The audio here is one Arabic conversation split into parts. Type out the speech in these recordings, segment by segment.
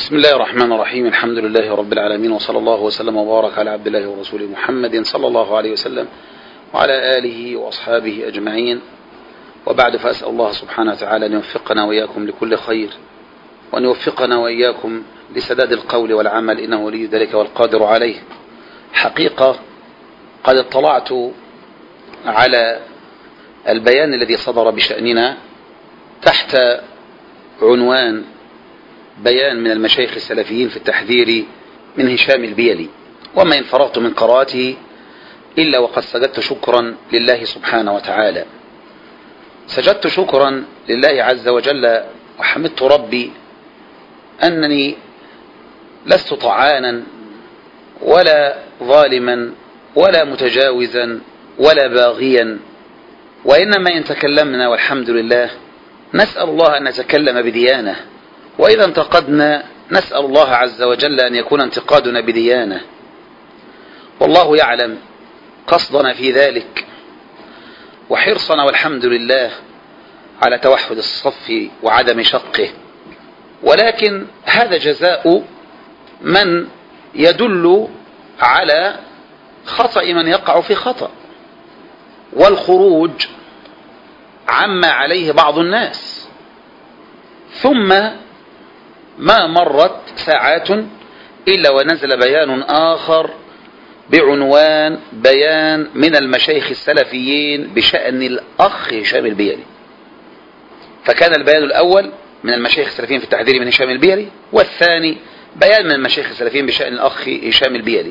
بسم الله الرحمن الرحيم. الحمد لله رب العالمين، وصلى الله وسلم وبارك على عبد الله ورسوله محمد صلى الله عليه وسلم وعلى آله وأصحابه أجمعين، وبعد، فأسأل الله سبحانه وتعالى أن يوفقنا وإياكم لكل خير، وأن يوفقنا وإياكم لسداد القول والعمل، إنه ولي ذلك والقادر عليه. حقيقة قد اطلعت على البيان الذي صدر بشأننا تحت عنوان بيان من المشايخ السلفيين في التحذير من هشام البيلي، وما إن فرغت من قراءته إلا وقد سجدت شكرا لله سبحانه وتعالى. سجدت شكرا لله عز وجل وحمدت ربي أنني لست طعانا ولا ظالما ولا متجاوزا ولا باغيا، وإنما إن تكلمنا والحمد لله نسأل الله أن نتكلم بديانة، وإذا انتقدنا نسأل الله عز وجل أن يكون انتقادنا بديانة، والله يعلم قصدنا في ذلك وحرصنا والحمد لله على توحد الصف وعدم شقه. ولكن هذا جزاء من يدل على خطأ من يقع في خطأ، والخروج عما عليه بعض الناس. ثم ما مرت ساعات إلا ونزل بيان آخر بعنوان بيان من المشايخ السلفيين بشأن الأخ هشام البيلي. فكان البيان الأول من المشايخ السلفيين في التحذير من هشام البيلي، والثاني بيان من المشايخ السلفيين بشأن الأخ هشام البيلي.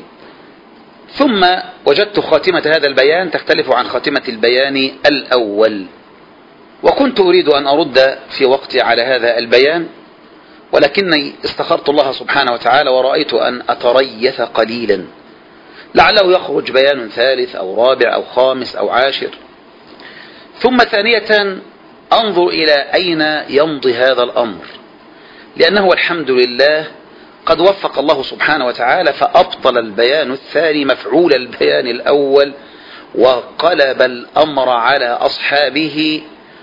ثم وجدت خاتمة هذا البيان تختلف عن خاتمة البيان الأول، وكنت أريد أن أرد في وقتي على هذا البيان، ولكني استخرت الله سبحانه وتعالى ورأيت أن أتريث قليلا لعله يخرج بيان ثالث أو رابع أو خامس أو عاشر. ثم ثانية أنظر إلى أين يمضي هذا الأمر، لأنه الحمد لله قد وفق الله سبحانه وتعالى فأبطل البيان الثاني مفعول البيان الأول، وقلب الأمر على أصحابه،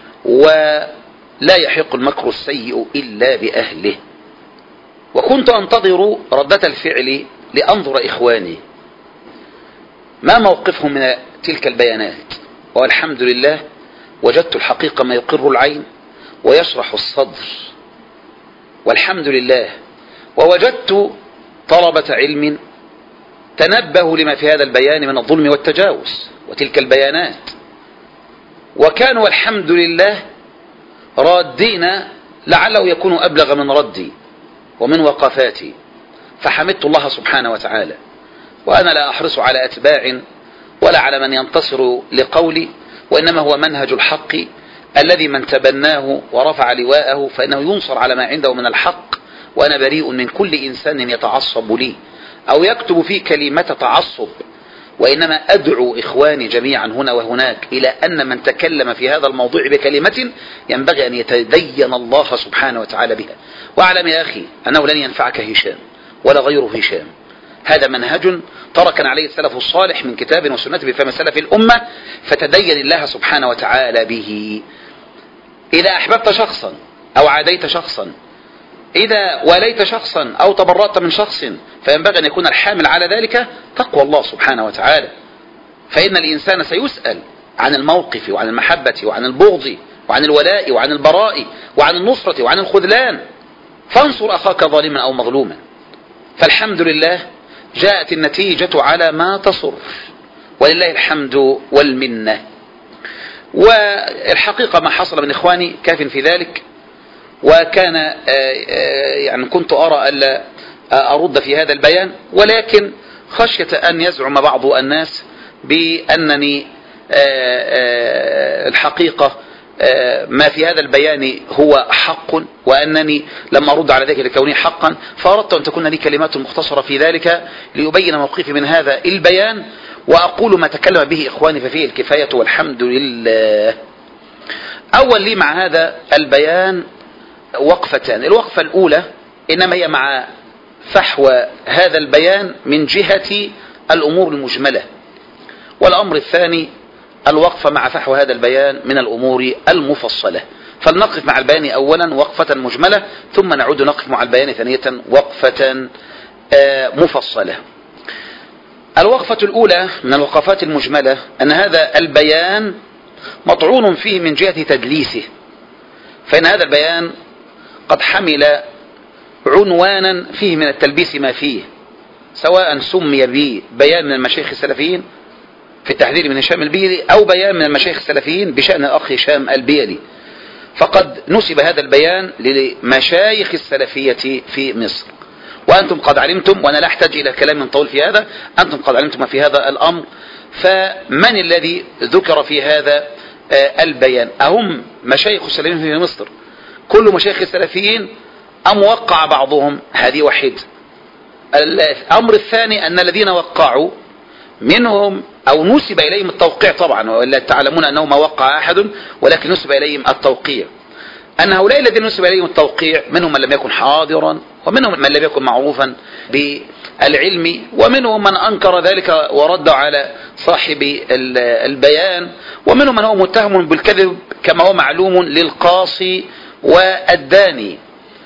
ولا يحق المكر السيء إلا بأهله. وكنت أنتظر ردة الفعل لأنظر إخواني ما موقفهم من تلك البيانات، والحمد لله وجدت الحقيقة ما يقر العين ويشرح الصدر، والحمد لله. ووجدت طلبة علم تنبهوا لما في هذا البيان من الظلم والتجاوز وتلك البيانات، وكانوا الحمد لله رادين لعله يكون أبلغ من ردي ومن وقفاتي، فحمدت الله سبحانه وتعالى. وأنا لا أحرص على أتباع ولا على من ينتصر لقولي، وإنما هو منهج الحق الذي من تبناه ورفع لواءه فإنه ينصر على ما عنده من الحق. وأنا بريء من كل إنسان يتعصب لي أو يكتب في كلمة تعصب، وإنما أدعو إخواني جميعا هنا وهناك إلى أن من تكلم في هذا الموضوع بكلمة ينبغي أن يتدين الله سبحانه وتعالى بها. واعلم يا أخي أنه لن ينفعك هشام ولا غيره هشام، هذا منهج تركنا عليه السلف الصالح من كتاب وسنة بفهم سلف الأمة، فتدين الله سبحانه وتعالى به. إذا أحببت شخصا أو عاديت شخصا، إذا واليت شخصا أو تبرأت من شخص، فينبغي أن يكون الحامل على ذلك تقوى الله سبحانه وتعالى، فإن الإنسان سيسأل عن الموقف وعن المحبة وعن البغض وعن الولاء وعن البراء وعن النصرة وعن الخذلان، فانصر أخاك ظالما أو مظلوما. فالحمد لله جاءت النتيجة على ما تصر، ولله الحمد والمنة. والحقيقة ما حصل من إخواني كاف في ذلك، وكان يعني كنت أرى ألا أرد في هذا البيان، ولكن خشية أن يزعم بعض الناس بأنني الحقيقة ما في هذا البيان هو حق، وأنني لم أرد على ذلك لكونه حقا، فأردت أن تكون لي كلمات مختصرة في ذلك ليبين موقفي من هذا البيان، وأقول ما تكلم به إخواني ففيه الكفاية والحمد لله. أول لي مع هذا البيان وقفتان. الوقفة الأولى إنما هي مع فحوى هذا البيان من جهة الأمور المجملة، والأمر الثاني الوقفة مع فحوى هذا البيان من الأمور المفصلة. فلنقف مع البيان أولا وقفة مجملة، ثم نعود نقف مع البيان ثانية وقفة مفصلة. الوقفة الأولى من الوقفات المجملة أن هذا البيان مطعون فيه من جهة تدليسه، فإن هذا البيان قد حمل عنوانا فيه من التلبيس ما فيه، سواء سمي به بيان من المشايخ السلفيين في التحذير من هشام البيلي أو بيان من المشايخ السلفيين بشأن الأخ هشام البيلي، فقد نسب هذا البيان لمشايخ السلفية في مصر. وأنتم قد علمتم، وأنا لا أحتاج إلى كلام طويل في هذا، أنتم قد علمتم في هذا الأمر. فمن الذي ذكر في هذا البيان؟ أهم مشايخ السلفيين في مصر كل مشايخ السلفيين أم وقع بعضهم؟ هذه واحد. الأمر الثاني أن الذين وقعوا منهم أو نسب إليهم التوقيع، طبعا ولا تعلمون أنه ما وقع أحد ولكن نسب إليهم التوقيع، أن هؤلاء الذين نسب إليهم التوقيع منهم من لم يكن حاضرا، ومنهم من لم يكن معروفا بالعلم، ومنهم من أنكر ذلك ورد على صاحب البيان، ومنهم من هو متهم بالكذب كما هو معلوم للقاصي والداني.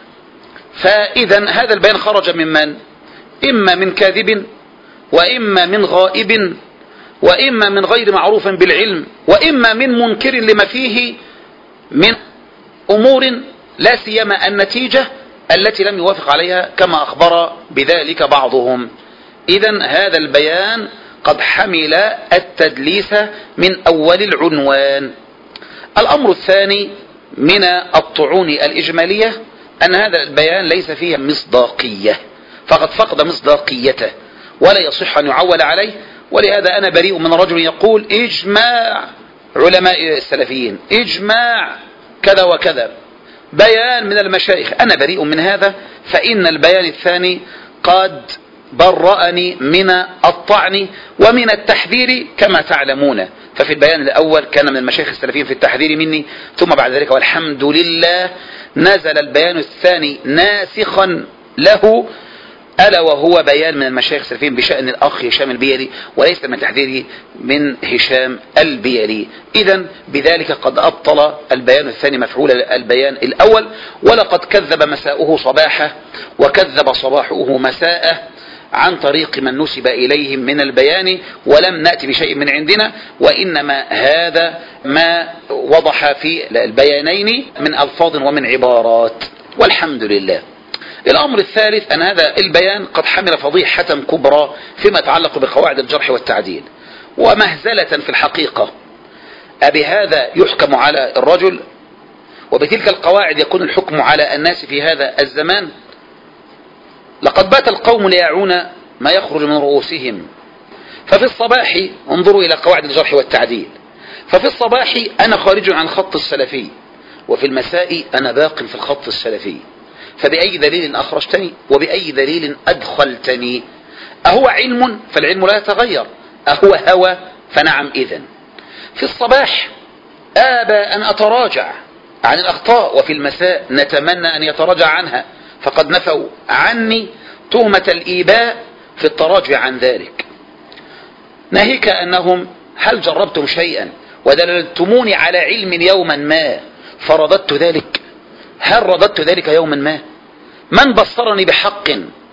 فإذا هذا البيان خرج ممن؟ إما من كاذب، وإما من غائب، وإما من غير معروف بالعلم، وإما من منكر لما فيه من أمور لا سيما النتيجة التي لم يوافق عليها كما أخبر بذلك بعضهم. إذن هذا البيان قد حمل التدليس من أول العنوان. الأمر الثاني من الطعون الإجمالية أن هذا البيان ليس فيه مصداقية، فقد فقد مصداقيته ولا يصح أن يعول عليه. ولهذا أنا بريء من رجل يقول إجماع علماء السلفيين، إجماع كذا وكذا، بيان من المشايخ، أنا بريء من هذا. فإن البيان الثاني قد برأني من الطعن ومن التحذير كما تعلمون. ففي البيان الأول كان من المشايخ السلفيين في التحذير مني، ثم بعد ذلك والحمد لله نزل البيان الثاني ناسخا له، ألا وهو بيان من المشايخ السلفيين بشأن الأخ هشام البيلي، وليس من تحذيره من هشام البيلي. إذن بذلك قد أبطل البيان الثاني مفعول البيان الأول، ولقد كذب مساؤه صباحه وكذب صباحه مساءه عن طريق من نسب إليهم من البيان، ولم نأتي بشيء من عندنا، وإنما هذا ما وضح في البيانين من ألفاظ ومن عبارات، والحمد لله. الأمر الثالث أن هذا البيان قد حمل فضيحة كبرى فيما يتعلق بقواعد الجرح والتعديل ومهزلة في الحقيقة. أبهذا يحكم على الرجل؟ وبتلك القواعد يكون الحكم على الناس في هذا الزمان؟ لقد بات القوم ليعون ما يخرج من رؤوسهم. ففي الصباح انظروا إلى قواعد الجرح والتعديل، ففي الصباح أنا خارج عن خط السلفي، وفي المساء أنا باق في الخط السلفي. فبأي دليل أخرجتني وبأي دليل أدخلتني؟ أهو علم؟ فالعلم لا يتغير. أهو هوى؟ فنعم. إذن في الصباح آبى أن أتراجع عن الأخطاء، وفي المساء نتمنى أن يتراجع عنها، فقد نفوا عني تهمة الإيباء في التراجع عن ذلك. ناهيك أنهم هل جربتم شيئا ودللتموني على علم يوما ما فرددت ذلك؟ هل رددت ذلك يوما ما؟ من بصرني بحق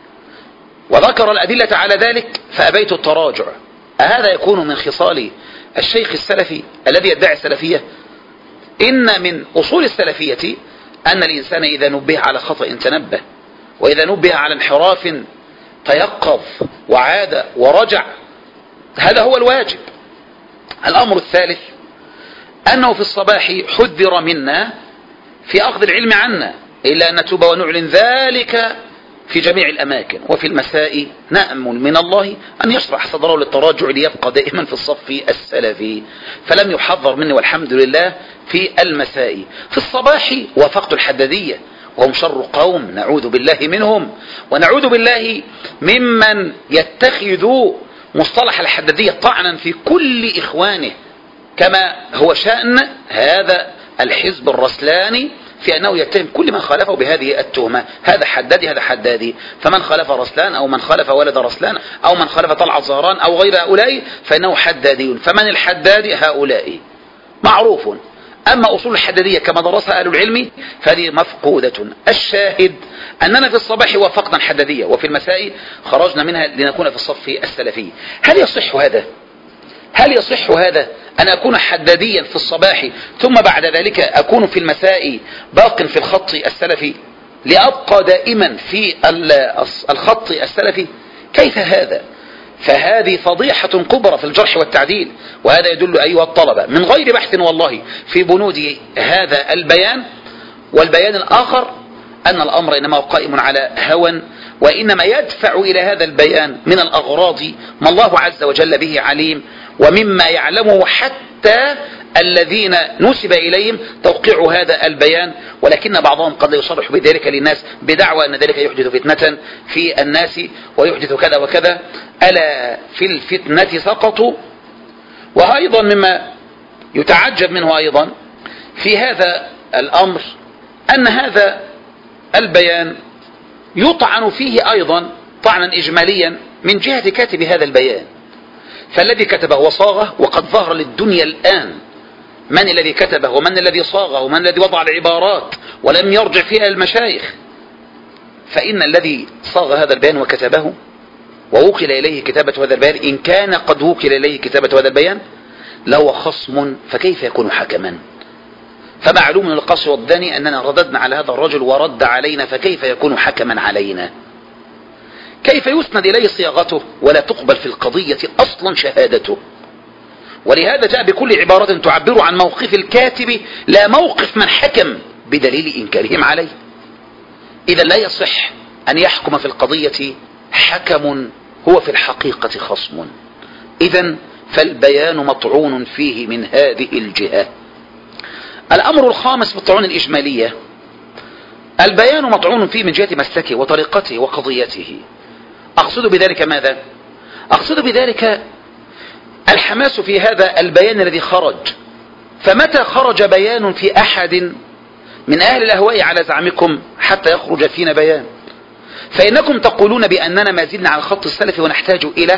وذكر الأدلة على ذلك فأبيت التراجع؟ أهذا يكون من خصال الشيخ السلفي الذي يدعي السلفية؟ إن من أصول السلفية أن الإنسان إذا نبه على خطأ تنبه، وإذا نبه على انحراف تيقظ وعاد ورجع. هذا هو الواجب. الأمر الثالث أنه في الصباح حذر منا في أخذ العلم عنا إلا أن نتوب ونعلن ذلك في جميع الأماكن، وفي المساء نأمل من الله أن يشرح صدره للتراجع ليبقى دائما في الصف السلفي. فلم يحذر مني والحمد لله في المساء. في الصباح وافقت الحدادية وهم شر قوم، نعوذ بالله منهم، ونعوذ بالله ممن يتخذ مصطلح الحدادية طعنا في كل إخوانه، كما هو شأن هذا الحزب الرسلاني في أنه يتهم كل من خالفه بهذه التهمة. هذا حدادي، هذا حدادي. فمن خالف رسلان أو من خالف ولد رسلان أو من خالف طلعت زهران أو غير هؤلاء فإنه حدادي. فمن الحدادي؟ هؤلاء معروف. أما أصول الحدادية كما درسها أهل العلم فهذه مفقودة. الشاهد أننا في الصباح وافقنا الحدادية وفي المساء خرجنا منها لنكون في الصف السلفي. هل يصح هذا؟ هل يصح هذا أن أكون حداديا في الصباح ثم بعد ذلك أكون في المساء باق في الخط السلفي لأبقى دائما في الخط السلفي؟ كيف هذا؟ فهذه فضيحة كبرى في الجرح والتعديل. وهذا يدل أيها الطلبة من غير بحث والله في بنود هذا البيان والبيان الآخر أن الأمر إنما قائم على هوى، وإنما يدفع إلى هذا البيان من الأغراض ما الله عز وجل به عليم، ومما يعلمه حتى الذين نسب إليهم توقيع هذا البيان، ولكن بعضهم قد لا يصرح بذلك للناس بدعوى أن ذلك يحدث فتنة في الناس ويحدث كذا وكذا. ألا في الفتنة سقطوا. وأيضا مما يتعجب منه أيضا في هذا الأمر أن هذا البيان يطعن فيه أيضا طعنا إجماليا من جهة كاتب هذا البيان. فالذي كتبه وصاغه، وقد ظهر للدنيا الآن من الذي كتبه ومن الذي صاغه ومن الذي وضع العبارات ولم يرجع فيها المشايخ. فإن الذي صاغ هذا البيان وكتبه ووكل إليه كتابة هذا البيان، إن كان قد وكل إليه كتابة هذا البيان لهو خصم، فكيف يكون حكما؟ فمعلوم من القصر والداني أننا رددنا على هذا الرجل ورد علينا، فكيف يكون حكما علينا؟ كيف يسند إليه صياغته ولا تقبل في القضية أصلا شهادته؟ ولهذا جاء بكل عبارة تعبر عن موقف الكاتب لا موقف من حكم بدليل إنكارهم عليه. إذا لا يصح أن يحكم في القضية حكم هو في الحقيقة خصم. إذا فالبيان مطعون فيه من هذه الجهة. الأمر الخامس في الطعون الإجمالية، البيان مطعون فيه من جهة مسلكه وطريقته وقضيته. أقصد بذلك ماذا؟ أقصد بذلك الحماس في هذا البيان الذي خرج. فمتى خرج بيان في أحد من أهل الأهواء على زعمكم حتى يخرج فينا بيان؟ فإنكم تقولون بأننا ما زلنا على الخط السلفي ونحتاج إلى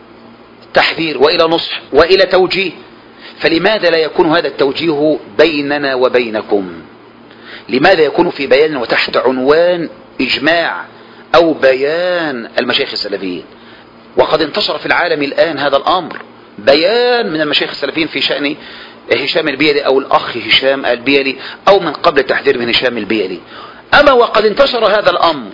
تحذير وإلى نصح وإلى توجيه. فلماذا لا يكون هذا التوجيه بيننا وبينكم؟ لماذا يكون في بيان وتحت عنوان إجماع أو بيان المشايخ السلفيين؟ وقد انتشر في العالم الآن هذا الأمر، بيان من المشايخ السلفيين في شأن هشام البيلي أو الأخ هشام البيلي، أو من قبل التحذير من هشام البيلي. أما وقد انتشر هذا الأمر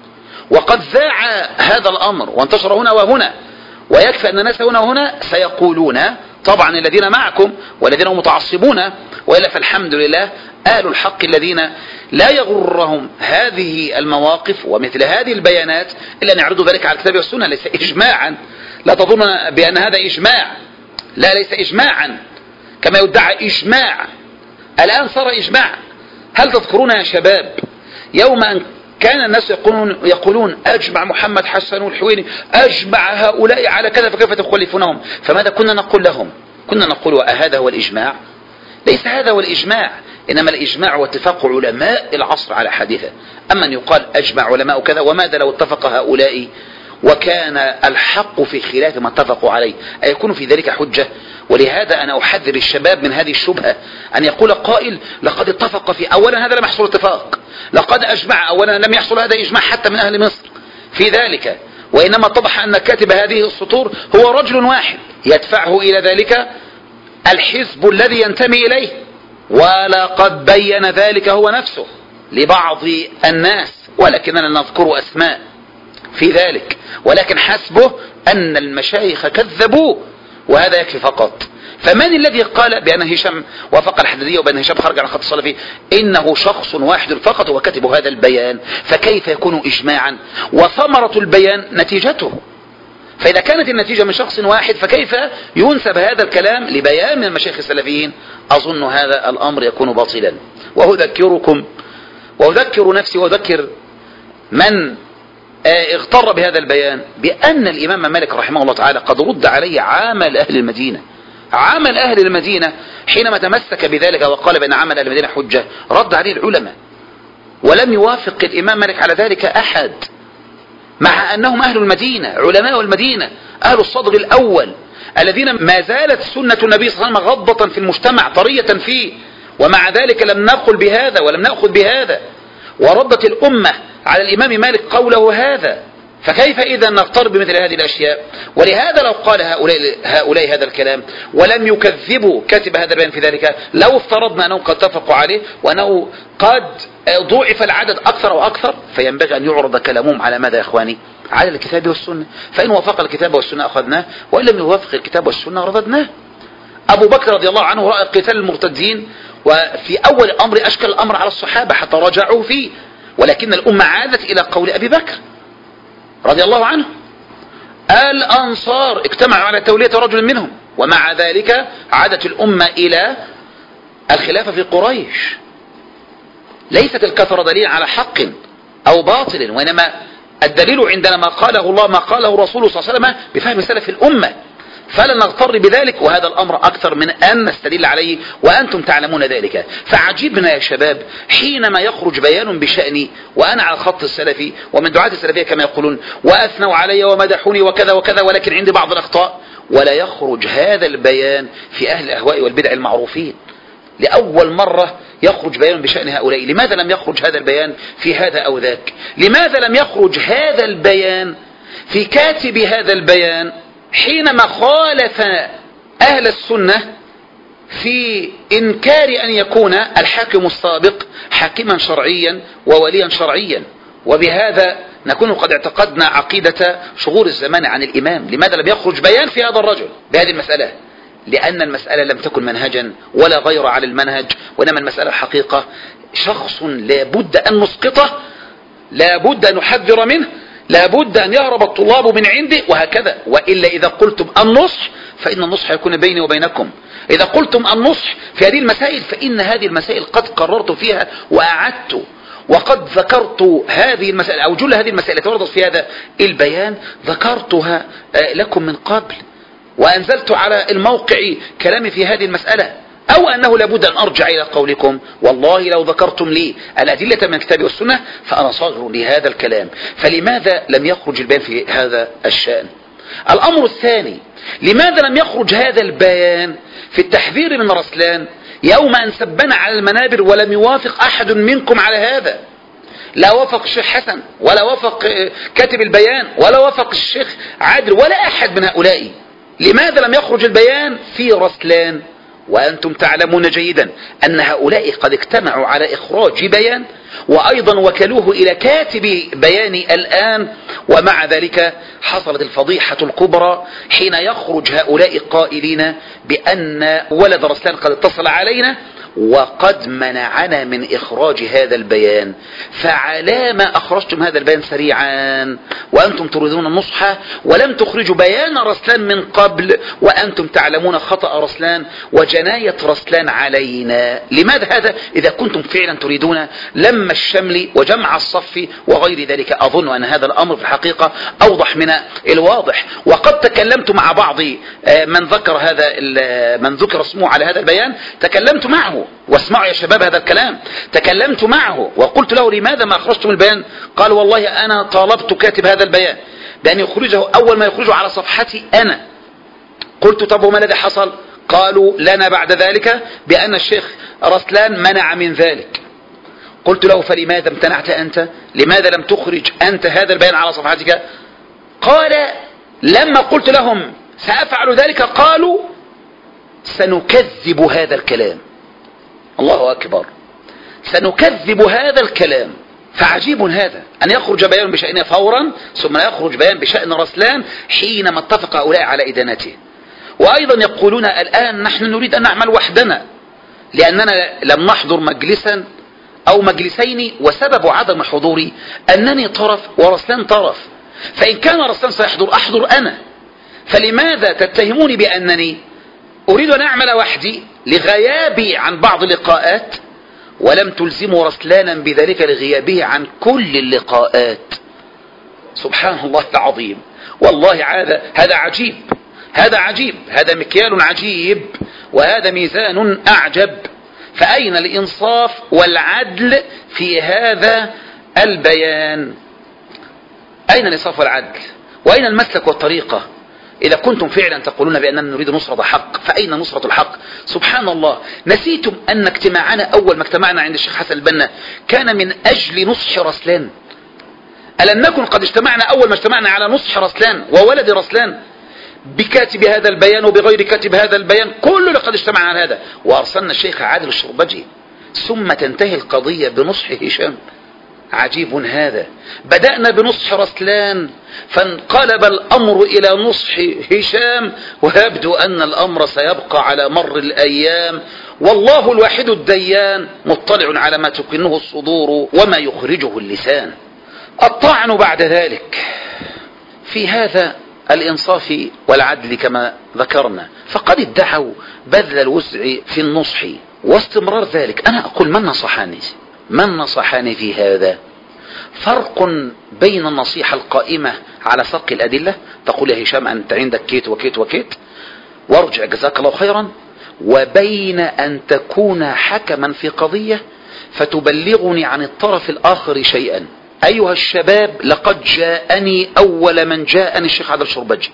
وقد ذاع هذا الأمر وانتشر هنا وهنا، ويكفي أن الناس هنا وهنا سيقولون طبعا الذين معكم والذين هم متعصبون، وإلا فالحمد لله أهل الحق الذين لا يغرهم هذه المواقف ومثل هذه البيانات إلا أن يعرضوا ذلك على الكتاب والسنة. ليس إجماعا، لا تظن بأن هذا إجماع، لا ليس إجماعا كما يدعى إجماع. الآن صار إجماع. هل تذكرون يا شباب يوم أن كان الناس يقولون أجمع محمد حسن والحويني، أجمع هؤلاء على كذا، فكيف تخلفونهم؟ فماذا كنا نقول لهم؟ كنا نقول أهذا هو الإجماع؟ ليس هذا هو الإجماع، إنما الإجماع واتفاق علماء العصر على حادثة. أما أن يقال أجمع علماء كذا، وماذا لو اتفق هؤلاء وكان الحق في خلاف ما اتفقوا عليه؟ أيكون في ذلك حجة؟ ولهذا أنا أحذر الشباب من هذه الشبهة، أن يقول قائل لقد اتفق في أولا، هذا لم يحصل اتفاق. لقد أجمع أولا، لم يحصل هذا إجماع حتى من أهل مصر في ذلك، وإنما اتضح أن كاتب هذه السطور هو رجل واحد يدفعه إلى ذلك الحزب الذي ينتمي إليه، ولقد بين ذلك هو نفسه لبعض الناس، ولكننا نذكر أسماء في ذلك، ولكن حسبه أن المشايخ كذبوا، وهذا يكفي فقط. فمن الذي قال بأن هشام وافق الحدادية وبأن هشام خرج على خط السلفي؟ إنه شخص واحد فقط هو كاتب هذا البيان، فكيف يكون إجماعا؟ وثمرة البيان نتيجته. فإذا كانت النتيجة من شخص واحد فكيف ينسب هذا الكلام لبيان من المشايخ السلفيين؟ أظن هذا الأمر يكون باطلا. وأذكركم وأذكر نفسي وأذكر من اغتر بهذا البيان بأن الإمام مالك رحمه الله تعالى قد رد عليه عامل أهل المدينة. عامل أهل المدينة حينما تمسك بذلك وقال بأن عمل أهل المدينة حجة، رد عليه العلماء، ولم يوافق الإمام مالك على ذلك أحد، مع أنهم أهل المدينة، علماء المدينة، أهل الصدر الأول، الذين ما زالت سنة النبي صلى الله عليه وسلم غضة في المجتمع طرية فيه، ومع ذلك لم نقل بهذا ولم نأخذ بهذا، وردت الأمة على الإمام مالك قوله هذا، فكيف إذا نغتر بمثل هذه الأشياء؟ ولهذا لو قال هؤلاء هذا الكلام ولم يكذبوا كاتب هذا البيان في ذلك، لو افترضنا أنهم قد اتفقوا عليه وأنه قد ضعف العدد أكثر وأكثر، فينبغي أن يعرض كلامهم على ماذا يا إخواني؟ على الكتاب والسنة. فإن وافق الكتاب والسنة أخذناه، وإن لم يوافق الكتاب والسنة رددناه. أبو بكر رضي الله عنه رأى قتال المرتدين، وفي أول الأمر أشكل الأمر على الصحابة حتى رجعوا فيه، ولكن الأمة عادت إلى قول أبي بكر رضي الله عنه. الأنصار اجتمعوا على تولية رجل منهم، ومع ذلك عادت الأمة إلى الخلافة في قريش. ليست الكثرة دليل على حق أو باطل، وإنما الدليل عندنا ما قاله الله ما قاله رسوله صلى الله عليه وسلم بفهم سلف الأمة، فلا نغتر بذلك، وهذا الأمر أكثر من أن نستدل عليه وأنتم تعلمون ذلك. فعجبنا يا شباب حينما يخرج بيان بشأني وأنا على الخط السلفي ومن دعاة السلفية كما يقولون، وأثنوا علي ومدحوني وكذا وكذا، ولكن عندي بعض الأخطاء، ولا يخرج هذا البيان في أهل الأهواء والبدع المعروفين. لأول مرة يخرج بيان بشأن هؤلاء. لماذا لم يخرج هذا البيان في هذا أو ذاك؟ لماذا لم يخرج هذا البيان في كاتب هذا البيان حينما خالف أهل السنة في إنكار أن يكون الحاكم السابق حاكما شرعيا ووليا شرعيا؟ وبهذا نكون قد اعتقدنا عقيدة شغور الزمان عن الإمام. لماذا لم يخرج بيان في هذا الرجل بهذه المسألة؟ لأن المسألة لم تكن منهجا ولا غير على المنهج، وإنما المسألة حقيقة شخص لابد أن نسقطه، لابد أن نحذر منه، لابد أن يهرب الطلاب من عنده، وهكذا. وإلا إذا قلتم النصح فإن النصح يكون بيني وبينكم. إذا قلتم النصح في هذه المسائل فإن هذه المسائل قد قررت فيها وأعدت، وقد ذكرت هذه المسائل أو جل هذه المسائل التي وردت في هذا البيان ذكرتها لكم من قبل، وأنزلت على الموقع كلامي في هذه المسألة. أو أنه لابد أن أرجع إلى قولكم والله لو ذكرتم لي الأدلة من الكتاب والسنة فأنا صاغر لهذا الكلام. فلماذا لم يخرج البيان في هذا الشأن؟ الأمر الثاني، لماذا لم يخرج هذا البيان في التحذير من رسلان يوم أن سبنا على المنابر ولم يوافق أحد منكم على هذا؟ لا وافق الشيخ حسن ولا وافق كاتب البيان ولا وافق الشيخ عادل ولا أحد من هؤلاء. لماذا لم يخرج البيان في رسلان وأنتم تعلمون جيدا أن هؤلاء قد اجتمعوا على إخراج بيان وأيضا وكلوه إلى كاتب بيان الآن؟ ومع ذلك حصلت الفضيحة الكبرى حين يخرج هؤلاء قائلين بأن ولد رسلان قد اتصل علينا وقد منعنا من إخراج هذا البيان. فعلى ما أخرجتم هذا البيان سريعا وأنتم تريدون النصح ولم تخرجوا بيان رسلان من قبل وأنتم تعلمون خطأ رسلان وجناية رسلان علينا؟ لماذا هذا إذا كنتم فعلا تريدون لم الشمل وجمع الصف وغير ذلك؟ أظن أن هذا الأمر في الحقيقة أوضح من الواضح. وقد تكلمت مع بعض من ذكر اسمه على هذا البيان، تكلمت معه، واسمعوا يا شباب هذا الكلام، تكلمت معه وقلت له لماذا ما أخرجتم البيان؟ قال والله أنا طالبت كاتب هذا البيان بأن يخرجه أول ما يخرجه على صفحتي أنا. قلت طب وما الذي حصل؟ قالوا لنا بعد ذلك بأن الشيخ رسلان منع من ذلك. قلت له فلماذا امتنعت أنت؟ لماذا لم تخرج أنت هذا البيان على صفحتك؟ قال لما قلت لهم سأفعل ذلك قالوا سنكذب هذا الكلام. الله أكبر، سنكذب هذا الكلام. فعجيب هذا أن يخرج بيان بشأنه فورا ثم يخرج بيان بشأن رسلان حينما اتفق هؤلاء على إدانته. وأيضا يقولون الآن نحن نريد أن نعمل وحدنا لأننا لم نحضر مجلسا أو مجلسين، وسبب عدم حضوري أنني طرف ورسلان طرف، فإن كان رسلان سيحضر أحضر أنا، فلماذا تتهموني بأنني أريد أن أعمل وحدي لغيابي عن بعض اللقاءات ولم تلزموا رسلانا بذلك لغيابه عن كل اللقاءات؟ سبحان الله العظيم. والله هذا عجيب، هذا عجيب، هذا مكيال عجيب، وهذا ميزان أعجب. فأين الإنصاف والعدل في هذا البيان؟ أين الإنصاف والعدل؟ وأين المسلك والطريقة؟ إذا كنتم فعلا تقولون بأننا نريد نصرة حق، فأين نصرة الحق؟ سبحان الله، نسيتم أن اجتماعنا أول ما اجتمعنا عند الشيخ حسن البنا كان من أجل نصح رسلان؟ ألم نكن قد اجتمعنا أول ما اجتمعنا على نصح رسلان وولد رسلان، بكاتب هذا البيان وبغير كاتب هذا البيان، كلنا قد اجتمعنا على هذا، وأرسلنا الشيخ عادل الشربجي، ثم تنتهي القضية بنصح هشام. عجيب هذا، بدأنا بنصح رسلان فانقلب الأمر إلى نصح هشام، ويبدو أن الأمر سيبقى على مر الأيام، والله الواحد الديان مطلع على ما تكنه الصدور وما يخرجه اللسان. الطعن بعد ذلك في هذا الإنصاف والعدل كما ذكرنا، فقد ادعوا بذل الوسع في النصح واستمرار ذلك. أنا أقول من نصحني في هذا؟ فرق بين النصيحة القائمة على سق الأدلة، تقول يا هشام أنت عندك كيت وكيت وكيت وارجع جزاك الله خيرا، وبين أن تكون حكما في قضية فتبلغني عن الطرف الآخر شيئا. أيها الشباب، لقد جاءني أول من جاءني الشيخ عادل الشربجي،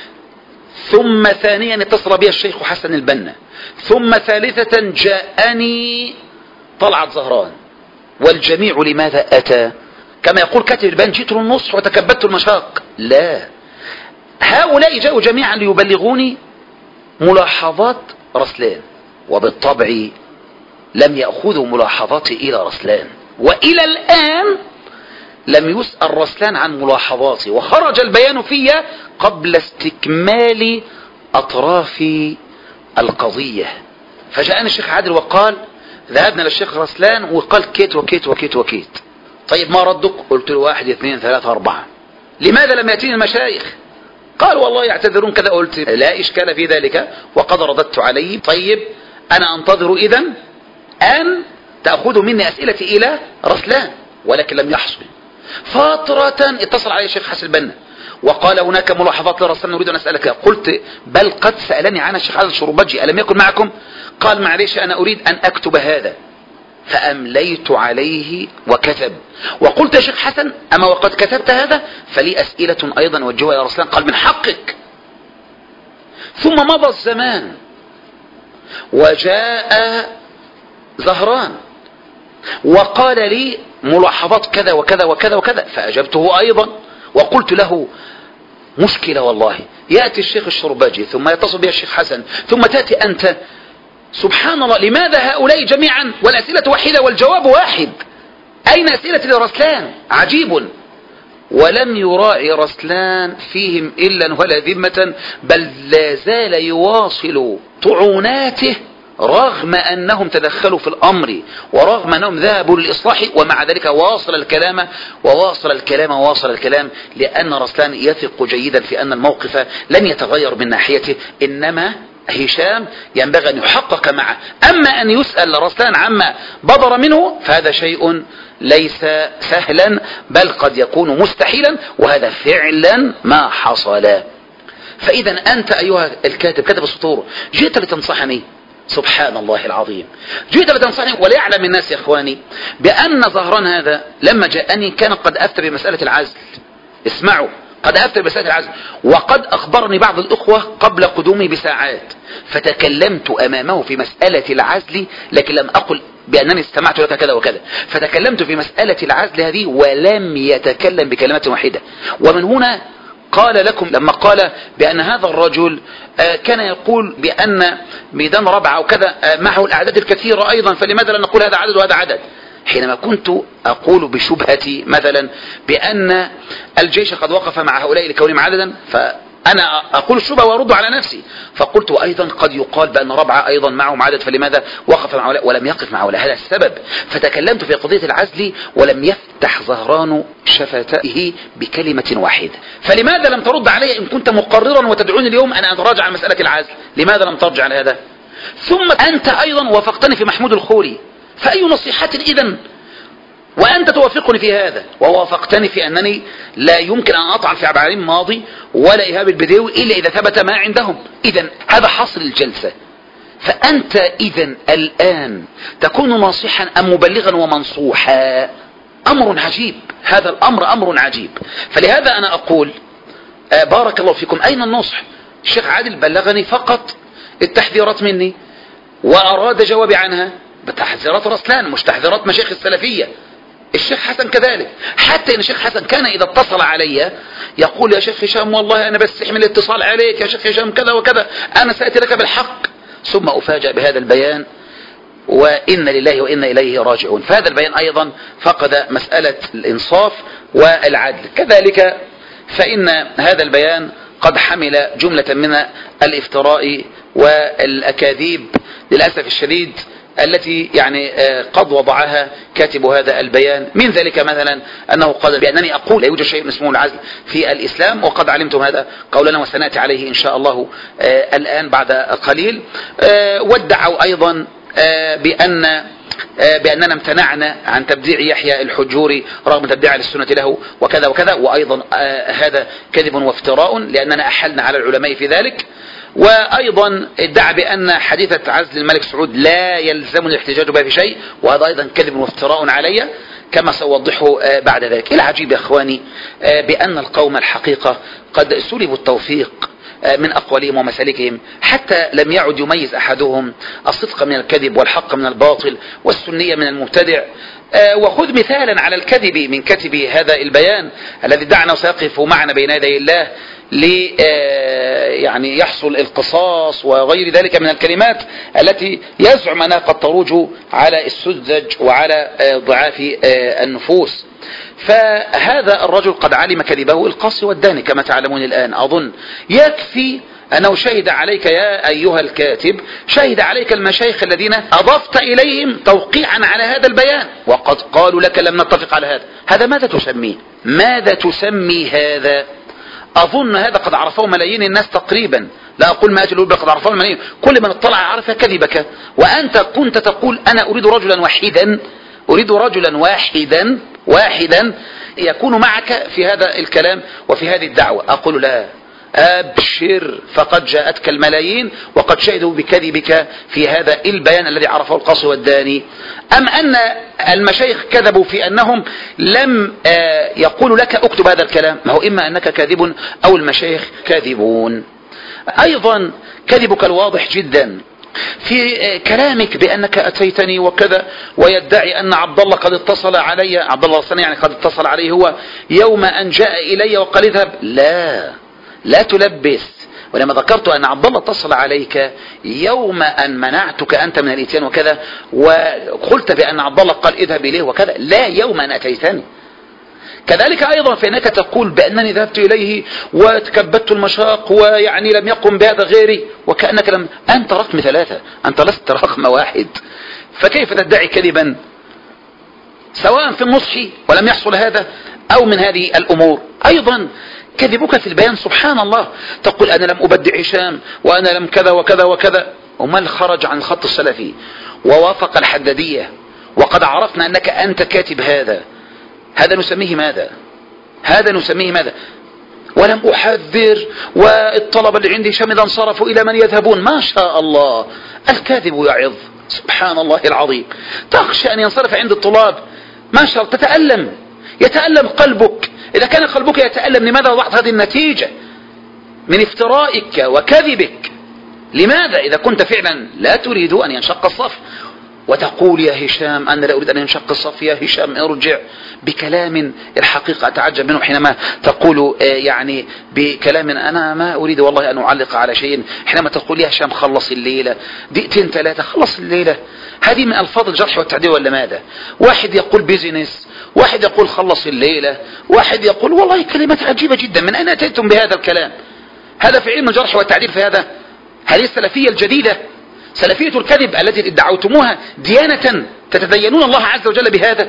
ثم ثانيا اتصل بي الشيخ حسن البنا، ثم ثالثة جاءني طلعت زهران، والجميع لماذا أتى؟ كما يقول كاتب البيان جئت للنصح وتكبدت المشاق، لا، هؤلاء جاءوا جميعا ليبلغوني ملاحظات رسلان، وبالطبع لم يأخذوا ملاحظاتي إلى رسلان، وإلى الآن لم يسأل رسلان عن ملاحظاتي، وخرج البيان فيها قبل استكمال أطراف القضية. فجاءني الشيخ عادل وقال ذهبنا للشيخ رسلان وقال كيت وكيت وكيت وكيت. طيب ما ردك؟ قلت له 1 2 3 4. لماذا لم يأتيني المشايخ؟ قال والله يعتذرون كذا. قلت لا إشكال في ذلك، وقد رددت عليه. طيب أنا أنتظر إذن أن تأخذوا مني أسئلتي إلى رسلان، ولكن لم يحصل. فترة اتصل علي الشيخ حسن البنا وقال هناك ملاحظات لرسلان نريد أن أسألك. قلت بل قد سألني عنها الشيخ عادل الشربجي، ألم يكن معكم؟ قال معلش أنا أريد أن أكتب هذا، فأمليت عليه وكتب. وقلت يا شيخ حسن أما وقد كتبت هذا فلي أسئلة أيضا وجهها يا رسلان. قال من حقك. ثم مضى الزمان وجاء زهران وقال لي ملاحظات كذا وكذا وكذا وكذا، فأجبته أيضا وقلت له مشكلة والله، يأتي الشيخ الشربجي ثم يتصل بها الشيخ حسن ثم تأتي أنت، سبحان الله، لماذا هؤلاء جميعا والأسئلة واحدة والجواب واحد؟ أين أسئلة لرسلان؟ عجيب. ولم يراعي رسلان فيهم إلا ولا ذمة، بل لا زال يواصل طعوناته رغم أنهم تدخلوا في الأمر ورغم أنهم ذهبوا للإصلاح، ومع ذلك واصل الكلام لأن رسلان يثق جيدا في أن الموقف لن يتغير من ناحيته، إنما هشام ينبغي أن يحقق معه. أما أن يسأل رسلان عما بدر منه فهذا شيء ليس سهلا، بل قد يكون مستحيلا، وهذا فعلا ما حصل. فإذا أنت أيها الكاتب كتب السطور جئت لتنصحني، سبحان الله العظيم، جئت لتنصحني. وليعلم الناس يا إخواني بأن زهران هذا لما جاءني كان قد أفتى بمسألة العزل. اسمعوا، قد أفتى بمسألة العزل، وقد أخبرني بعض الأخوة قبل قدومي بساعات، فتكلمت أمامه في مسألة العزل، لكن لم أقل بأنني استمعت لك كذا وكذا، فتكلمت في مسألة العزل هذه ولم يتكلم بكلمة واحدة. ومن هنا قال لكم لما قال بأن هذا الرجل كان يقول بأن ميدان ربعة وكذا معه الأعداد الكثيرة أيضا، فلماذا لا نقول هذا عدد وهذا عدد؟ حينما كنت أقول بشبهتي مثلا بأن الجيش قد وقف مع هؤلاء لكونهم عددا، فأنا أقول الشبهة وأرد على نفسي، فقلت أيضا قد يقال بأن ربعة أيضا معهم عدد، فلماذا وقف مع هؤلاء ولم يقف مع هؤلاء؟ هذا السبب. فتكلمت في قضية العزل ولم يفتح زهران شفتيه بكلمة واحدة. فلماذا لم ترد علي إن كنت مقررا وتدعوني اليوم أن أتراجع عن مسألة العزل؟ لماذا لم ترجع على هذا؟ ثم أنت أيضا وافقتني في محمود الخولي، فأي نصيحة إذن وأنت توافقني في هذا؟ ووافقتني في أنني لا يمكن أن أطعن في عبد العليم ماضي ولا إيهاب البديوي إلا إذا ثبت ما عندهم. إذن هذا حصر الجلسة. فأنت إذن الآن تكون ناصحا أم مبلغا ومنصوحا؟ أمر عجيب، هذا الأمر أمر عجيب. فلهذا أنا أقول بارك الله فيكم، أين النصح؟ الشيخ عادل بلغني فقط التحذيرات مني وأراد جوابي عنها بتحذيرات رسلان مش تحذيرات مشايخ السلفية. الشيخ حسن كذلك، حتى ان الشيخ حسن كان اذا اتصل علي يقول يا شيخ هشام والله انا بستحمل الاتصال عليك يا شيخ هشام كذا وكذا، انا سأتي لك بالحق، ثم افاجأ بهذا البيان وإن لله وإنا إليه راجعون. فهذا البيان أيضا فقد مسألة الإنصاف والعدل. كذلك فإن هذا البيان قد حمل جملة من الافتراء والأكاذيب للأسف الشديد التي يعني قد وضعها كاتب هذا البيان. من ذلك مثلا أنه قال بأنني أقول لا يوجد شيء اسمه العزل في الإسلام، وقد علمتم هذا قولنا وسنأتي عليه إن شاء الله الآن بعد قليل. وادعوا أيضا بأننا امتنعنا عن تبديع يحيى الحجوري رغم تبديع السنة له وكذا وكذا، وأيضا هذا كذب وافتراء لأننا أحلنا على العلماء في ذلك. وأيضا ادعى بأن حديثة عزل الملك سعود لا يلزم الاحتجاج بها في شيء، وهذا أيضا كذب وافتراء علي كما سأوضحه بعد ذلك. العجيب يا أخواني بأن القوم الحقيقة قد سلبوا التوفيق من أقوالهم ومسالكهم، حتى لم يعد يميز أحدهم الصدق من الكذب والحق من الباطل والسنية من المبتدع. وخذ مثالا على الكذب من كاتب هذا البيان الذي دعنا وسيقف معنا بين يدي الله يعني يحصل القصاص وغير ذلك من الكلمات التي يزعم أنها قد تروج على السذج وعلى ضعاف النفوس. فهذا الرجل قد علم كذبه القاصي والداني كما تعلمون الآن. أظن يكفي أنه شهد عليك يا أيها الكاتب، شهد عليك المشايخ الذين أضفت إليهم توقيعا على هذا البيان وقد قالوا لك لم نتفق على هذا. هذا ماذا تسميه؟ ماذا تسمي هذا؟ أظن هذا قد عرفه ملايين الناس تقريبا، لا أقول مئات الأولى، قد عرفه ملايين. كل من اطلع عرف كذبك، وأنت كنت تقول أنا أريد رجلا واحدا، أريد رجلا واحدا يكون معك في هذا الكلام وفي هذه الدعوة. أقول لا، أبشر فقد جاءتك الملايين وقد شهدوا بكذبك في هذا البيان الذي عرفه القاصي والداني. أم أن المشايخ كذبوا في أنهم لم يقولوا لك اكتب هذا الكلام؟ ما هو إما أنك كاذب أو المشايخ كاذبون. أيضا كذبك الواضح جدا في كلامك بأنك أتيتني وكذا، ويدعي أن عبد الله قد اتصل علي، عبد الله الصني يعني قد اتصل عليه هو يوم أن جاء إلي وقال اذهب. لا تلبس. ولما ذكرت أن عبد الله اتصل عليك يوم أن منعتك أنت من الإتيان وكذا، وقلت بأن عبد الله قال اذهب إليه وكذا، لا يوم أن أتيتني. كذلك أيضا فإنك تقول بأنني ذهبت إليه وتكبدت المشاق ويعني لم يقم بهذا غيري، وكأنك أنت رقم 3، أنت لست رقم 1. فكيف تدعي كذبا سواء في النصح ولم يحصل هذا أو من هذه الأمور؟ أيضا كذبك في البيان سبحان الله، تقول أنا لم أبدع هشام وأنا لم كذا وكذا وكذا، ومن خرج عن الخط السلفي ووافق الحدادية وقد عرفنا أنك أنت كاتب هذا نسميه ماذا؟ هذا نسميه ماذا؟ ولم أحذر والطلبة اللي عندي هشام إذا انصرفوا إلى من يذهبون. ما شاء الله، الكاذب يعظ سبحان الله العظيم. تخشى أن ينصرف عند الطلاب، ما شاء الله، يتألم قلبك. إذا كان قلبك يتألم لماذا وضعت هذه النتيجة من افترائك وكذبك؟ لماذا إذا كنت فعلا لا تريد أن ينشق الصف وتقول يا هشام أنا لا أريد أن ينشق الصف، يا هشام ارجع، بكلام الحقيقة أتعجب منه حينما تقول يعني بكلام أنا ما أريد والله أن أعلق على شيء، حينما تقول يا هشام خلص الليلة 2-3 خلص الليلة. هذه من ألفاظ الجرح والتعديل ولا ماذا؟ واحد يقول بيزنس، واحد يقول خلص الليلة، واحد يقول والله كلمات عجيبة جدا. من أين أتيتم بهذا الكلام؟ هذا في علم الجرح والتعديل. في هذه السلفية الجديدة، سلفية الكذب التي ادعوتموها ديانة تتدينون الله عز وجل بهذا.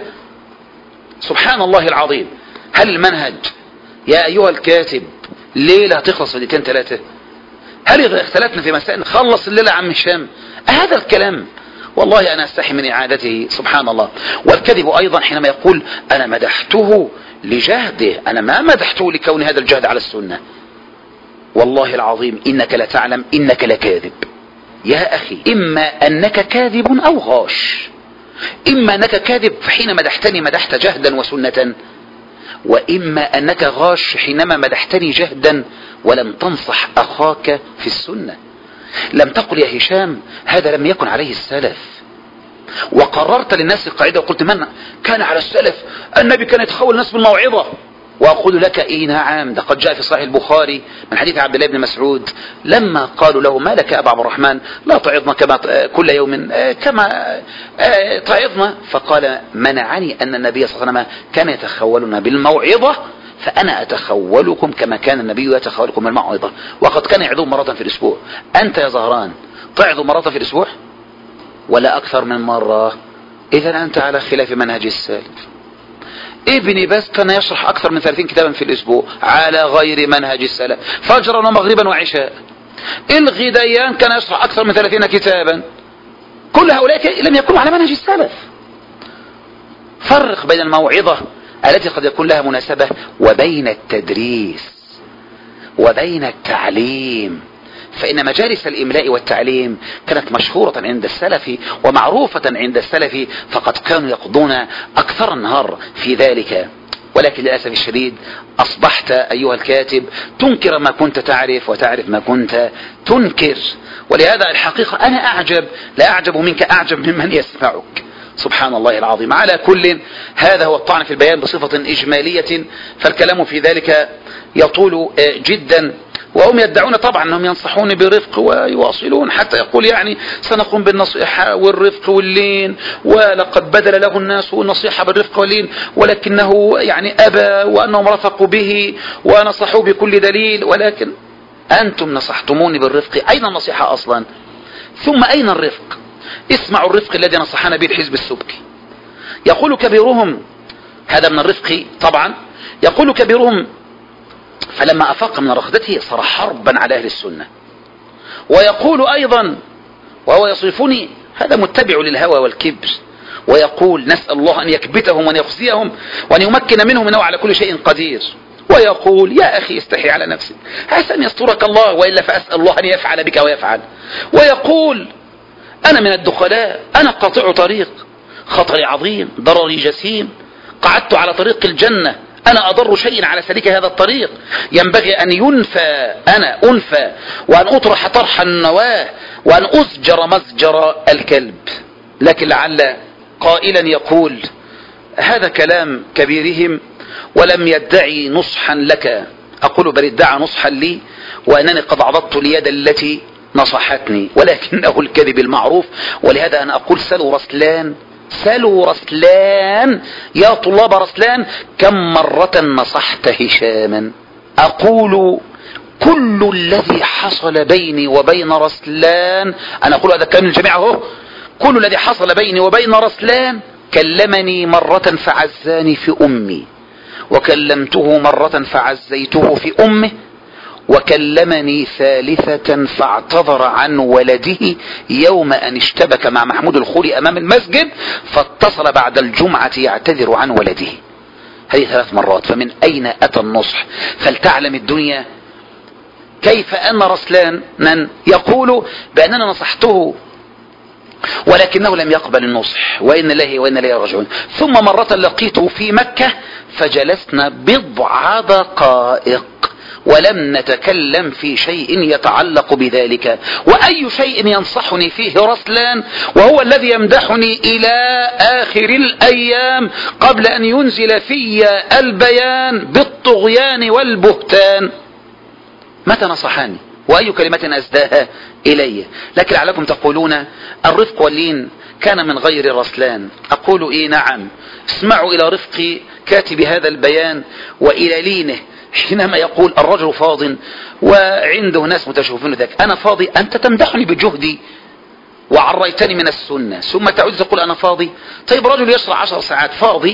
سبحان الله العظيم. هل المنهج يا أيها الكاتب ليلة هتخلص في 2-3؟ هل إذا اختلفنا في مسائل خلص الليلة عم هشام؟ هذا الكلام والله أنا أستحي من إعادته سبحان الله. والكذب أيضا حينما يقول أنا مدحته لجهده، أنا ما مدحته لكون هذا الجهد على السنة. والله العظيم إنك لا تعلم إنك لكاذب يا أخي. إما أنك كاذب أو غاش، إما أنك كاذب فحين مدحتني مدحت جهدا وسنة، وإما أنك غاش حينما مدحتني جهدا ولم تنصح أخاك في السنة. لم تقل يا هشام هذا لم يكن عليه السلف، وقررت للناس القاعدة وقلت من كان على السلف؟ النبي كان يتخول الناس بالموعظة. وأقول لك إيه نعم، ده قد جاء في صحيح البخاري من حديث عبد الله بن مسعود لما قالوا له ما لك أبا عبد الرحمن لا تعظنا كما كل يوم كما تعظنا، فقال منعني أن النبي صلى الله عليه وسلم كان يتخولنا بالموعظة فأنا أتخولكم كما كان النبي يتخولكم بالموعظة، وقد كان يعظون مرة في الأسبوع. أنت يا زهران تعظ مرة في الأسبوع ولا أكثر من مرة؟ إذا أنت على خلاف منهج السلف. ابني بس كان يشرح أكثر من 30 كتابا في الأسبوع على غير منهج السلف، فجرا ومغربا وعشاء. الغديان كان يشرح أكثر من 30 كتابا. كل هؤلاء لم يكونوا على منهج السلف. فرق بين الموعظة التي قد يكون لها مناسبة وبين التدريس وبين التعليم. فإن مجالس الإملاء والتعليم كانت مشهورة عند السلف ومعروفة عند السلف، فقد كانوا يقضون أكثر النهار في ذلك. ولكن للأسف الشديد أصبحت أيها الكاتب تنكر ما كنت تعرف وتعرف ما كنت تنكر. ولهذا الحقيقة أنا أعجب، لا أعجب منك، أعجب ممن يسمعك. سبحان الله العظيم. على كل هذا هو الطعن في البيان بصفة إجمالية، فالكلام في ذلك يطول جدا. وهم يدعون طبعا أنهم ينصحون برفق ويواصلون حتى يقول يعني سنقوم بالنصيحة والرفق واللين، ولقد بدل له الناس النصيحة بالرفق واللين ولكنه يعني أبى، وأنهم رفقوا به ونصحوا بكل دليل. ولكن أنتم نصحتموني بالرفق، أين النصيحة أصلا؟ ثم أين الرفق؟ اسمعوا الرفق الذي نصحنا به الحزب السبكي. يقول كبيرهم، هذا من الرفق طبعا، يقول كبيرهم فلما أفاق من رخدته صار حربا على أهل السنة. ويقول أيضا وهو يصفني هذا متبع للهوى والكبر، ويقول نسأل الله أن يكبتهم وأن يخزيهم وأن يمكن منهم أنه على كل شيء قدير. ويقول يا أخي استحي على نفسك عسى أن يسترك الله، وإلا فأسأل الله أن يفعل بك ويفعل. ويقول أنا من الدخلاء، أنا قاطع طريق، خطري عظيم، ضرري جسيم، قعدت على طريق الجنة، أنا أضر شيء على سليك هذا الطريق، ينبغي أن ينفى، أنا أنفى، وأن أطرح طرح النواة، وأن أزجر مزجر الكلب. لكن لعل قائلا يقول هذا كلام كبيرهم ولم يدعي نصحا لك. أقول بل ادعى نصحا لي، وأنني قد عضدت اليد التي نصحتني، ولكنه الكذب المعروف. ولهذا أنا أقول سلوا رسلان، سلوا رسلان يا طلاب رسلان كم مرة نصحت هشاما. أقول كل الذي حصل بيني وبين رسلان، أنا أقول هذا الكلام للجميع اهو، كل الذي حصل بيني وبين رسلان كلمني مرة فعزاني في أمي، وكلمته مرة فعزيته في أمه، وكلمني ثالثة فاعتذر عن ولده يوم أن اشتبك مع محمود الخولي أمام المسجد، فاتصل بعد الجمعة يعتذر عن ولده. هذه 3 مرات. فمن أين أتى النصح؟ فلتعلم الدنيا كيف أن رسلانا يقول بأننا نصحته ولكنه لم يقبل النصح، وإن الله وإن إليه راجعون. ثم مرة لقيته في مكة فجلسنا بضع دقائق ولم نتكلم في شيء يتعلق بذلك. وأي شيء ينصحني فيه رسلان وهو الذي يمدحني إلى آخر الأيام قبل أن ينزل في البيان بالطغيان والبهتان. متى نصحاني وأي كلمة أسداها إلي؟ لكن لعلكم تقولون الرفق واللين كان من غير رسلان. أقول إيه نعم، اسمعوا إلى رفق كاتب هذا البيان وإلى لينه حينما يقول الرجل فاض وعنده ناس متشوفون ذاك. أنا فاضي؟ أنت تمدحني بجهدي وعريتني من السنة ثم تعود تقول أنا فاضي؟ طيب رجل يشرع 10 ساعات فاضي؟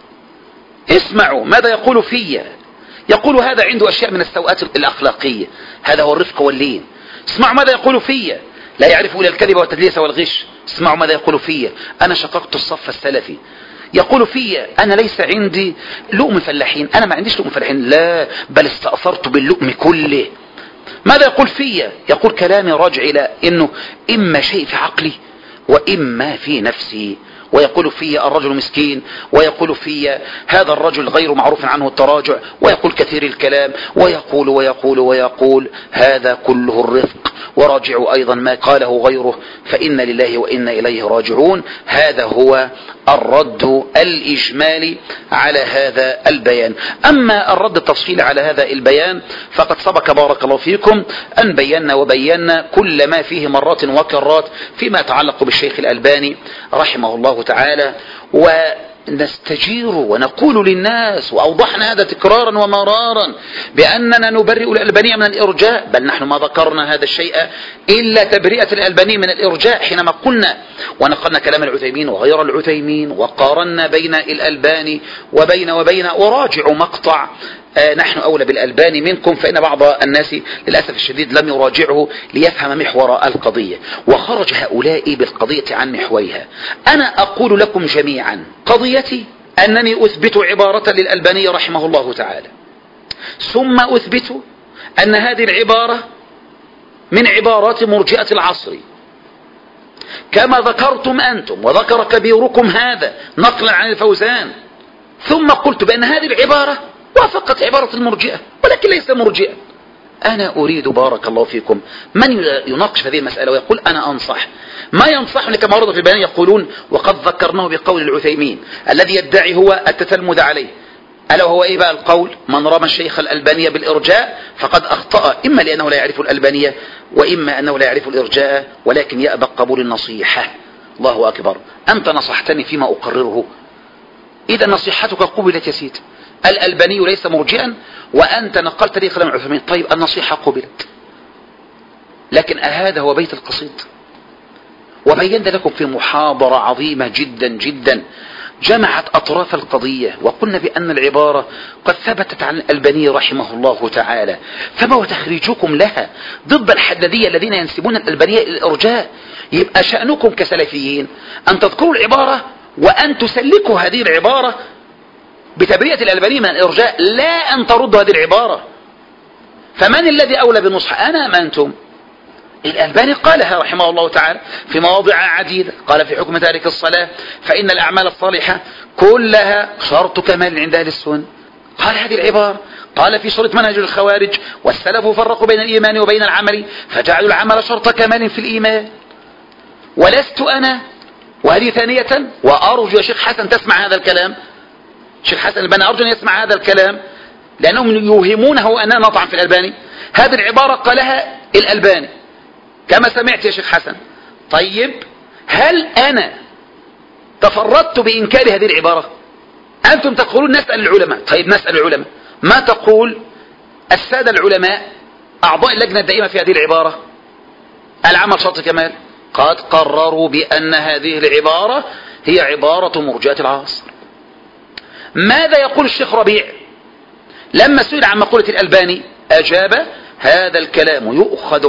اسمعوا ماذا يقول فيا. يقول هذا عنده أشياء من السوءات الأخلاقية، هذا هو الرفق واللين. اسمعوا ماذا يقول فيا، لا يعرف إلا الكذب والتدليس والغش. اسمعوا ماذا يقول فيا، أنا شققت الصف السلفي. يقول فيا أنا ليس عندي لؤم فلاحين، أنا ما عنديش لؤم فلاحين، لا بل استأثرت باللؤم كله. ماذا يقول فيا؟ يقول كلامي راجع إلى أنه إما شيء في عقلي وإما في نفسي، ويقول في الرجل مسكين، ويقول في هذا الرجل غير معروف عنه التراجع، ويقول كثير الكلام، ويقول ويقول ويقول. هذا كله الرفق. وراجعوا أيضا ما قاله غيره، فإن لله وإنا إليه راجعون. هذا هو الرد الإجمالي على هذا البيان. أما الرد التفصيلي على هذا البيان فقد سبق بارك الله فيكم أن بينا وبينا كل ما فيه مرات وكرات فيما يتعلق بالشيخ الألباني رحمه الله تعالى، ونستجير ونقول للناس، وأوضحنا هذا تكرارا ومرارا، بأننا نبرئ الألباني من الإرجاء، بل نحن ما ذكرنا هذا الشيء إلا تبرئة الألباني من الإرجاء حينما قلنا ونقلنا كلام العثيمين وغير العثيمين، وقارنا بين الألباني وبين وراجعوا مقطع نحن أولى بالألباني منكم، فإن بعض الناس للأسف الشديد لم يراجعه ليفهم محور القضية، وخرج هؤلاء بالقضية عن محورها. أنا أقول لكم جميعا قضيتي أنني أثبت عبارة للألباني رحمه الله تعالى، ثم أثبت أن هذه العبارة من عبارات مرجئة العصر كما ذكرتم أنتم وذكر كبيركم هذا نقلا عن الفوزان، ثم قلت بأن هذه العبارة وافقت عبارة المرجئة ولكن ليس مرجئة. أنا أريد بارك الله فيكم من يناقش هذه المسألة ويقول أنا أنصح، ما ينصحني كما ورد في البيان يقولون وقد ذكرناه بقول العثيمين الذي يدعي هو التتلمذ عليه، ألا وهو إيه بقى القول؟ من رمى الشيخ الألبانية بالإرجاء فقد أخطأ، إما لأنه لا يعرف الألبانية وإما أنه لا يعرف الإرجاء ولكن يأبى قبول النصيحة. الله أكبر، أنت نصحتني فيما أقرره، إذا نصيحتك قبلت يا سيدي. الألباني ليس مرجئا وأنت نقلت لي كلام العثيمين، طيب النصيحة قبلت، لكن هذا هو بيت القصيد. وبينا لكم في محاضرة عظيمة جدا جدا جمعت أطراف القضية، وقلنا بأن العبارة قد ثبتت عن الألباني رحمه الله تعالى، فما هو تخريجكم لها ضد الحدادية الذين ينسبون الألبانية إلى الإرجاء؟ يبقى شأنكم كسلفيين أن تذكروا العبارة وأن تسلكوا هذه العبارة بتبرئة الألباني من الإرجاء، لا أن تردوا هذه العبارة. فمن الذي أولى بالنصح، أنا أم أنتم؟ الألباني قالها رحمه الله تعالى في مواضع عديدة، قال في حكم تارك الصلاة فإن الأعمال الصالحة كلها شرط كمال عند أهل السنة، قال هذه العبارة. قال في شرط منهج الخوارج والسلف فرقوا بين الإيمان وبين العمل فجعلوا العمل شرط كمال في الإيمان. ولست أنا، وهذه ثانية، وأرجو يا شيخ حسن تسمع هذا الكلام، شيخ حسن البنا أرجو أن يسمع هذا الكلام لأنهم يوهمونه أننا نطعن في الألباني. هذه العبارة قالها الألباني كما سمعت يا شيخ حسن. طيب هل أنا تفردت بإنكار هذه العبارة؟ أنتم تقولون نسأل العلماء، طيب نسأل العلماء، ما تقول السادة العلماء أعضاء اللجنة الدائمة في هذه العبارة؟ العمل شرط كمال، قد قرروا بأن هذه العبارة هي عبارة مرجئة العصر. ماذا يقول الشيخ ربيع لما سئل عن مقولة الألباني؟ أجاب هذا الكلام يؤخذ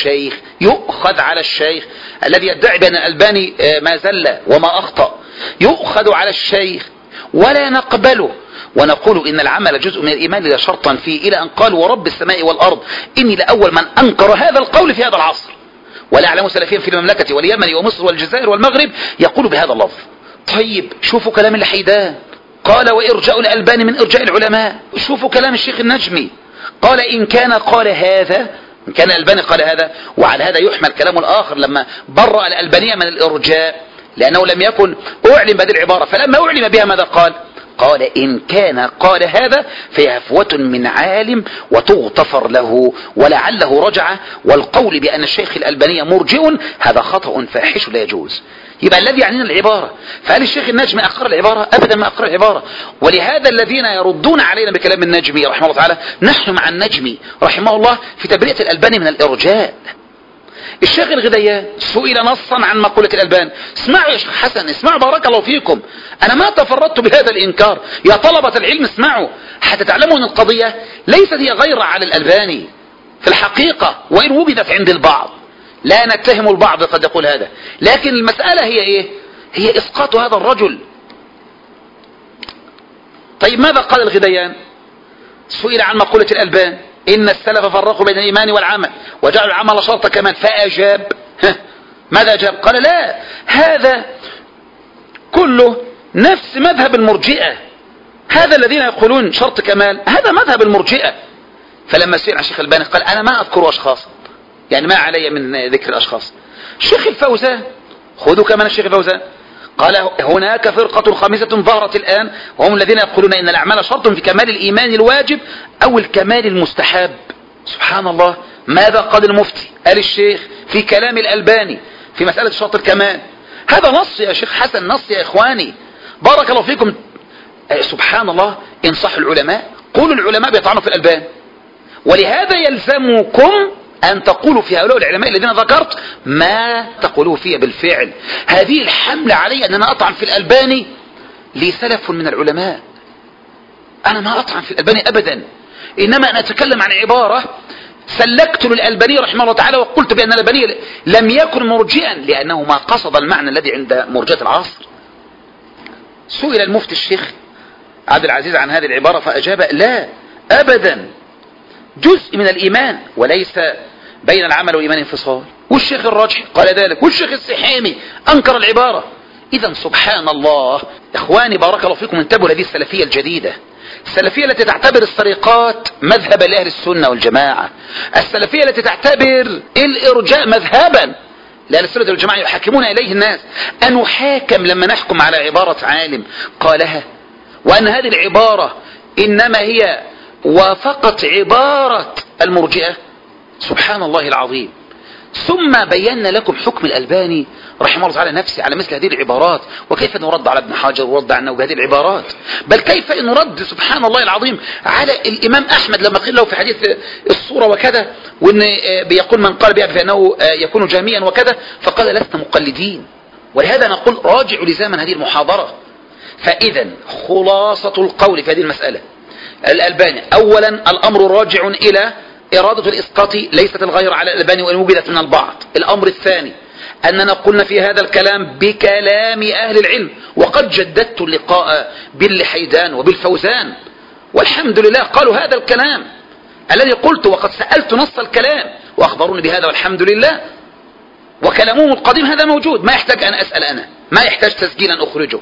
على الشيخ الذي يدعي بأن الألباني ما زل وما أخطأ، يؤخذ على الشيخ ولا نقبله، ونقول إن العمل جزء من الإيمان لا شرطا فيه، إلى أن قال ورب السماء والأرض إني لأول من أنكر هذا القول في هذا العصر، ولا أعلم سلفيا في المملكة واليمن ومصر والجزائر والمغرب يقول بهذا اللفظ. طيب شوفوا كلام الحيدان، قال وإرجاء الألباني من إرجاء العلماء. شوفوا كلام الشيخ النجمي، قال إن كان الألباني قال هذا، وعلى هذا يحمل كلام الآخر لما برأ الألبانية من الإرجاء لأنه لم يكن أعلم بهذه العبارة، فلما أعلم بها ماذا قال إن كان قال هذا فهي هفوة من عالم وتغتفر له ولعله رجع، والقول بأن الشيخ الألباني مرجئ هذا خطأ فاحش لا يجوز. يبقى الذي يعنينا العبارة، فهل الشيخ النجمي أقر العبارة؟ أبدا ما أقر العبارة. ولهذا الذين يردون علينا بكلام النجمي رحمه الله تعالى، نحن مع النجمي رحمه الله في تبرئة الألباني من الإرجاء. الشيخ الغديان سئل نصا عن مقولة الألباني، اسمعوا يا شيخ حسن، اسمعوا بارك الله فيكم، أنا ما تفردت بهذا الإنكار، يا طلبة العلم اسمعوا حتى تعلموا أن القضية ليست هي غير على الألباني في الحقيقة، وإن وجدت عند البعض لا نتهم البعض قد يقول هذا، لكن المسألة هي إيه؟ هي إسقاط هذا الرجل. طيب ماذا قال الغديان؟ سئل عن مقولة الألباني إن السلف فرقوا بين الإيمان والعمل وجعلوا العمل شرط كمان، فأجاب. ماذا أجاب؟ قال لا، هذا كله نفس مذهب المرجئة. هذا الذين يقولون شرط كمال هذا مذهب المرجئة. فلما سئل عن الشيخ الألباني قال أنا ما أذكر أشخاصا، يعني ما علي من ذكر الأشخاص. الشيخ الفوزان خذوا كمان الشيخ الفوزان قال هناك فرقة خامسة ظهرت الآن وهم الذين يقولون إن الأعمال شرط في كمال الإيمان الواجب أو الكمال المستحب. سبحان الله، ماذا قال المفتي؟ قال الشيخ في كلام الألباني في مسألة شرط الكمال. هذا نص يا شيخ حسن، نص يا إخواني، بارك الله فيكم. سبحان الله، انصحوا العلماء، قولوا العلماء بيطعنوا في الألبان، ولهذا يلزمكم أن تقولوا في هؤلاء العلماء الذين ذكرت ما تقولوه فيه بالفعل. هذه الحملة علي أن أنا أطعن في الألباني لي سلف من العلماء، أنا ما أطعن في الألباني أبدا، إنما أنا أتكلم عن عبارة سلكت للألباني رحمه الله تعالى وقلت بأن الألباني لم يكن مرجئا لأنه ما قصد المعنى الذي عند مرجئة العصر. سئل المفتي الشيخ عبد العزيز عن هذه العبارة فأجاب لا أبدا، جزء من الإيمان وليس بين العمل والإيمان انفصال. والشيخ الراجحي قال ذلك، والشيخ السحيمي أنكر العبارة. إذا سبحان الله إخواني بارك الله فيكم، انتبهوا لهذه السلفية الجديدة، السلفية التي تعتبر السرقات مذهبا لأهل السنة والجماعة، السلفية التي تعتبر الإرجاء مذهبا لأهل السنة والجماعة يحكمون إليه الناس. أن نحاكم لما نحكم على عبارة عالم قالها، وأن هذه العبارة إنما هي وافقت عبارة المرجئة. سبحان الله العظيم. ثم بينا لكم حكم الألباني رحمه الله تعالى نفسه على مثل هذه العبارات، وكيف نرد على ابن حجر ورد عنه بهذه العبارات، بل كيف نرد سبحان الله العظيم على الإمام أحمد لما قيل له في حديث الصورة وكذا، وإن بيقول من قال بها فإنه يكون جهميا وكذا، فقال لسنا مقلدين. ولهذا نقول راجعوا لزمن هذه المحاضرة. فإذا خلاصة القول في هذه المسألة الألباني، أولا الأمر راجع إلى إرادة الإسقاط ليست الغير على الألباني وإن وجدت من البعض. الأمر الثاني أننا قلنا في هذا الكلام بكلام أهل العلم، وقد جددت اللقاء باللحيدان وبالفوزان والحمد لله قالوا هذا الكلام الذي قلت، وقد سألت نص الكلام وأخبروني بهذا والحمد لله، وكلامهم القديم هذا موجود، ما يحتاج أن أسأل أنا، ما يحتاج تسجيلا أخرجه.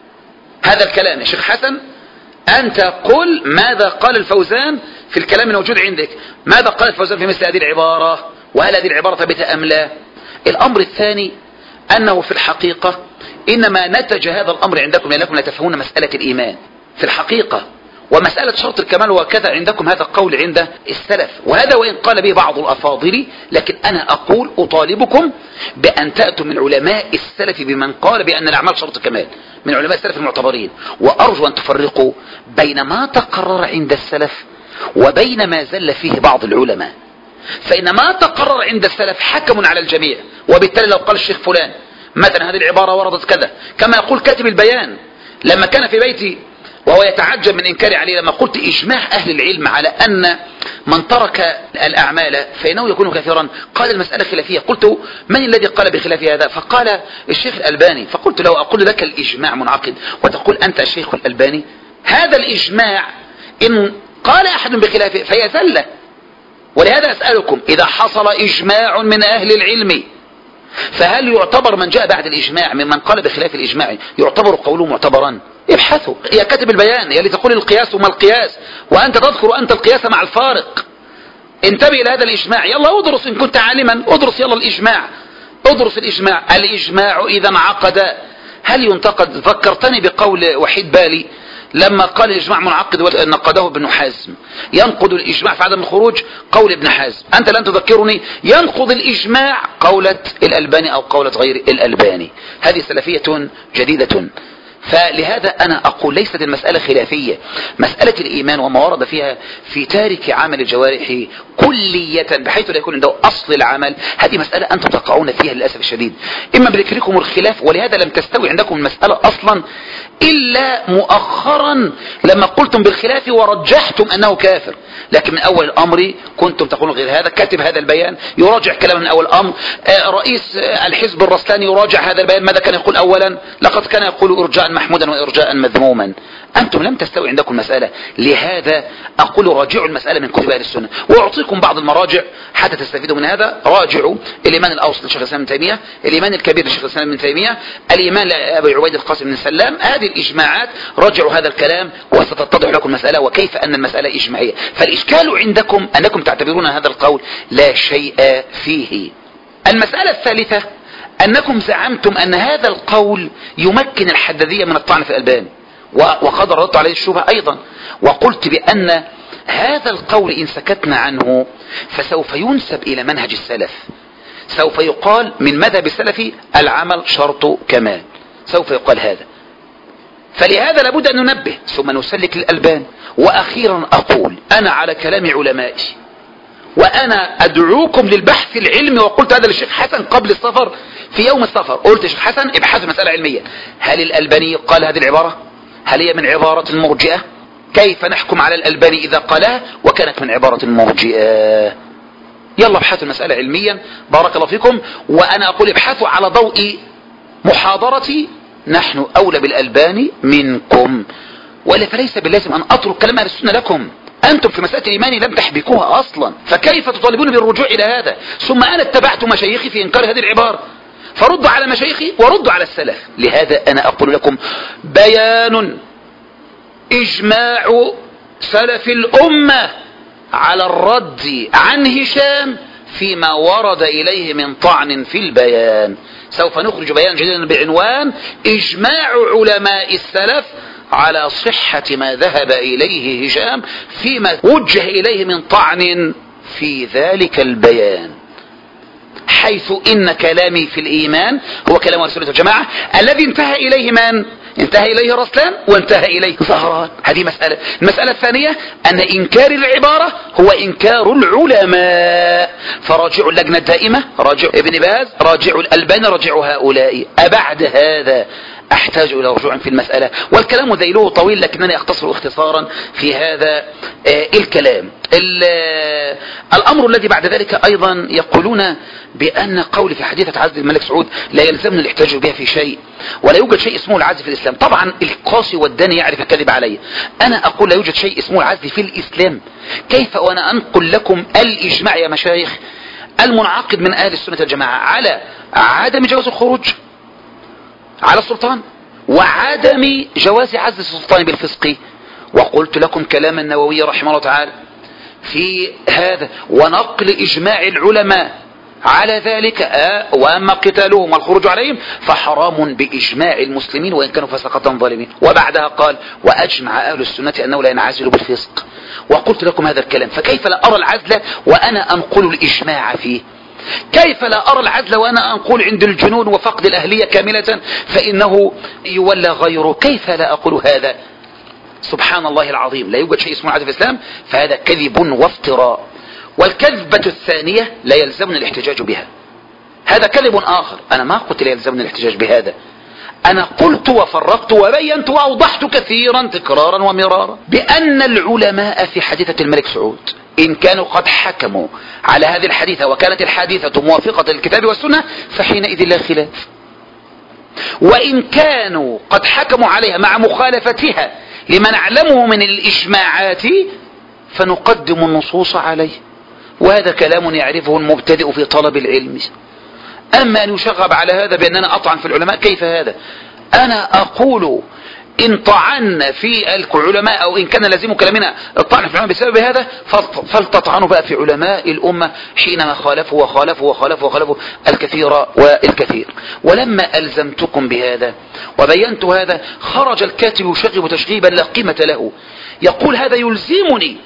هذا الكلام يا شيخ حسن أنت قل ماذا قال الفوزان في الكلام الموجود عندك، ماذا قال الفوزان في مثل هذه العبارة، وهل هذه العبارة ثابتة أم لا. الأمر الثاني أنه في الحقيقة إنما نتج هذا الأمر عندكم لأنكم لا تفهمون مسألة الإيمان في الحقيقة، ومسألة شرط الكمال وكذا عندكم هذا القول عند السلف، وهذا وإن قال به بعض الأفاضل، لكن أنا أقول أطالبكم بأن تأتوا من علماء السلف بمن قال بأن الأعمال شرط الكمال من علماء السلف المعتبرين، وأرجو أن تفرقوا بين ما تقرر عند السلف وبين ما زل فيه بعض العلماء. فإن ما تقرر عند السلف حكم على الجميع، وبالتالي لو قال الشيخ فلان مثلا هذه العبارة وردت كذا، كما يقول كاتب البيان لما كان في بيتي وهو يتعجب من إنكاري عليه لما قلت إجماع أهل العلم على أن من ترك الأعمال فإنه يكون كافرا، قال المسألة خلافية. قلت من الذي قال بخلاف هذا؟ فقال الشيخ الألباني. فقلت له أقول لك الإجماع منعقد وتقول أنت الشيخ الألباني؟ هذا الإجماع إن قال أحد بخلافه فهي زلة. ولهذا أسألكم إذا حصل إجماع من أهل العلم فهل يعتبر من جاء بعد الإجماع ممن قال بخلاف الإجماع يعتبر قوله معتبرا؟ ابحثوا يا كاتب البيان يا اللي تقول القياس وما القياس وأنت تذكر أنت القياس مع الفارق. انتبه إلى هذا الإجماع، يلا ادرس إن كنت عالما، ادرس يلا الإجماع، ادرس الإجماع. الإجماع إذا انعقد هل ينتقد؟ ذكرتني بقول وحيد بالي لما قال الإجماع منعقد ونقده ابن حزم، ينقض الإجماع في عدم الخروج قول ابن حزم، أنت لن تذكرني ينقض الإجماع قولة الألباني أو قولة غير الألباني. هذه سلفية جديدة. فلهذا أنا أقول ليست المسألة خلافية، مسألة الإيمان وما ورد فيها في تارك عمل الجوارح كلية بحيث لا يكون عنده أصل العمل، هذه مسألة أنتم تقعون فيها للأسف الشديد إما بذكركم الخلاف، ولهذا لم تستوي عندكم المسألة أصلا إلا مؤخرا لما قلتم بالخلاف ورجحتم أنه كافر، لكن من أول الأمر كنتم تقولون غير هذا. كاتب هذا البيان يراجع كلام من أول الأمر، رئيس الحزب الرسلاني يراجع هذا البيان ماذا كان يقول أولا، لقد كان يقول إرجاء محمودا وإرجاء مذموما. أنتم لم تستوي عندكم المسألة، لهذا أقول راجعوا المسألة من كتب أهل السنة. وأعطيكم بعض المراجع حتى تستفيدوا من هذا. راجعوا الإيمان الأوسط لشيخ الإسلام ابن تيمية، الإيمان الكبير لشيخ الإسلام ابن تيمية، الإيمان لأبي عبيد القاسم بن سلام. هذه الإجماعات راجعوا هذا الكلام وستتضح لكم المسألة وكيف أن المسألة إجماعية. فالإشكال عندكم أنكم تعتبرون هذا القول لا شيء فيه. المسألة الثالثة أنكم زعمتم أن هذا القول يمكن الحدادية من الطعن في الألبان، وقد ردت عليه الشبهة أيضا، وقلت بأن هذا القول إن سكتنا عنه فسوف ينسب إلى منهج السلف، سوف يقال من مذهب السلف العمل شرط كمال، سوف يقال هذا. فلهذا لابد أن ننبه ثم نسلك للألبان. وأخيرا أقول أنا على كلام علمائي، وأنا أدعوكم للبحث العلمي، وقلت هذا للشيخ حسن قبل السفر في يوم السفر، قلت يا شيخ حسن ابحثوا مسألة علمية، هل الألباني قال هذه العبارة؟ هل هي من عبارة المرجئة؟ كيف نحكم على الألباني إذا قالها وكانت من عبارة المرجئة؟ يلا ابحثوا المسألة علميا بارك الله فيكم. وأنا أقول ابحثوا على ضوء محاضرتي، نحن أولى بالألباني منكم، وإلا فليس باللازم أن أترك كلام أهل السنة لكم. أنتم في مسألة الإيمان لم تحبكوها أصلا، فكيف تطالبون بالرجوع إلى هذا؟ ثم أنا اتبعت مشايخي في إنكار هذه العبارة، فردوا على مشايخي وردوا على السلف. لهذا أنا أقول لكم بيان إجماع سلف الأمة على الرد عن هشام فيما ورد إليه من طعن في البيان. سوف نخرج بيان جديدا بعنوان إجماع علماء السلف على صحة ما ذهب إليه هشام فيما وجه إليه من طعن في ذلك البيان، حيث إن كلامي في الإيمان هو كلام رسول الله والجماعة الذي انتهى إليه من؟ انتهى إليه رسلان وانتهى إليه زهران. هذه مسألة. المسألة الثانية أن إنكار العبارة هو إنكار العلماء، فراجعوا اللجنة الدائمة، راجعوا ابن باز، راجعوا الألباني، راجعوا هؤلاء. أبعد هذا أحتاج إلى رجوع في المسألة، والكلام ذيله طويل لكنني أختصر اختصارا في هذا الكلام. الأمر الذي بعد ذلك أيضا يقولون بأن قول في حديثة عزل الملك سعود لا يلزمنا الاحتجاج بها في شيء، ولا يوجد شيء اسمه العزل في الإسلام. طبعا القاسي والداني يعرف الكذب علي. أنا أقول لا يوجد شيء اسمه العزل في الإسلام. كيف وأنا أنقل لكم الإجماع يا مشايخ المنعقد من أهل السنة والجماعة على عدم جواز الخروج على السلطان وعدم جواز عزل السلطان بالفسق. وقلت لكم كلام النووي رحمه الله تعالى في هذا، ونقل إجماع العلماء على ذلك، وأما قتالهم والخروج عليهم فحرام بإجماع المسلمين وإن كانوا فسقة ظالمين. وبعدها قال وأجمع أهل السنة أنه لا ينعزل بالفسق. وقلت لكم هذا الكلام. فكيف لا أرى العزل وأنا أنقل الإجماع فيه؟ كيف لا أرى العزل وأنا أنقول عند الجنون وفقد الأهلية كاملة فإنه يولى غيره؟ كيف لا أقول هذا؟ سبحان الله العظيم، لا يوجد شيء اسمه العزل في الإسلام، فهذا كذب وافتراء. والكذبة الثانية لا يلزمنا الاحتجاج بها، هذا كذب آخر. أنا ما قلت لا يلزمنا الاحتجاج بهذا، أنا قلت وفرقت وبينت وأوضحت كثيرا تكرارا ومرارا بأن العلماء في حديثة الملك سعود إن كانوا قد حكموا على هذه الحديثة وكانت الحديثة موافقة للكتاب والسنة فحينئذ لا خلاف، وإن كانوا قد حكموا عليها مع مخالفتها لما نعلمه من الإجماعات فنقدم النصوص عليه. وهذا كلام يعرفه المبتدئ في طلب العلم. أما أن يشغب على هذا بأننا أطعن في العلماء، كيف هذا؟ أنا أقول إن طعنا في العلماء أو إن كان لازم كلامنا الطعن في العلماء بسبب هذا فلتطعنوا بقى في علماء الأمة حينما خالفوا وخالفوا وخالفوا وخالفوا الكثير والكثير. ولما ألزمتكم بهذا وبينت هذا خرج الكاتب يشغب تشغيبا لا قيمة له، يقول هذا يلزمني،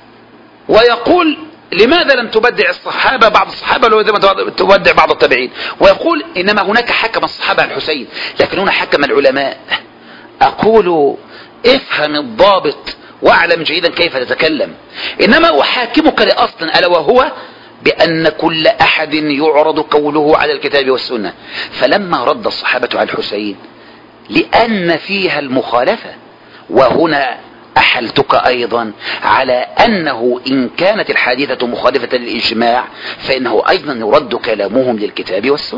ويقول لماذا لم تبدع الصحابة بعض الصحابة لو تبدع بعض التابعين، ويقول إنما هناك حكم الصحابة الحسين لكن هنا حكم العلماء. أقول افهم الضابط واعلم جيدا كيف تتكلم، إنما أحاكمك لأصل ألا وهو بأن كل أحد يعرض قوله على الكتاب والسنة. فلما رد الصحابة على الحسين لأن فيها المخالفة، وهنا أحلتك أيضا على أنه إن كانت الحادثة مخالفة للإجماع فإنه أيضا يرد كلامهم للكتاب والسنة.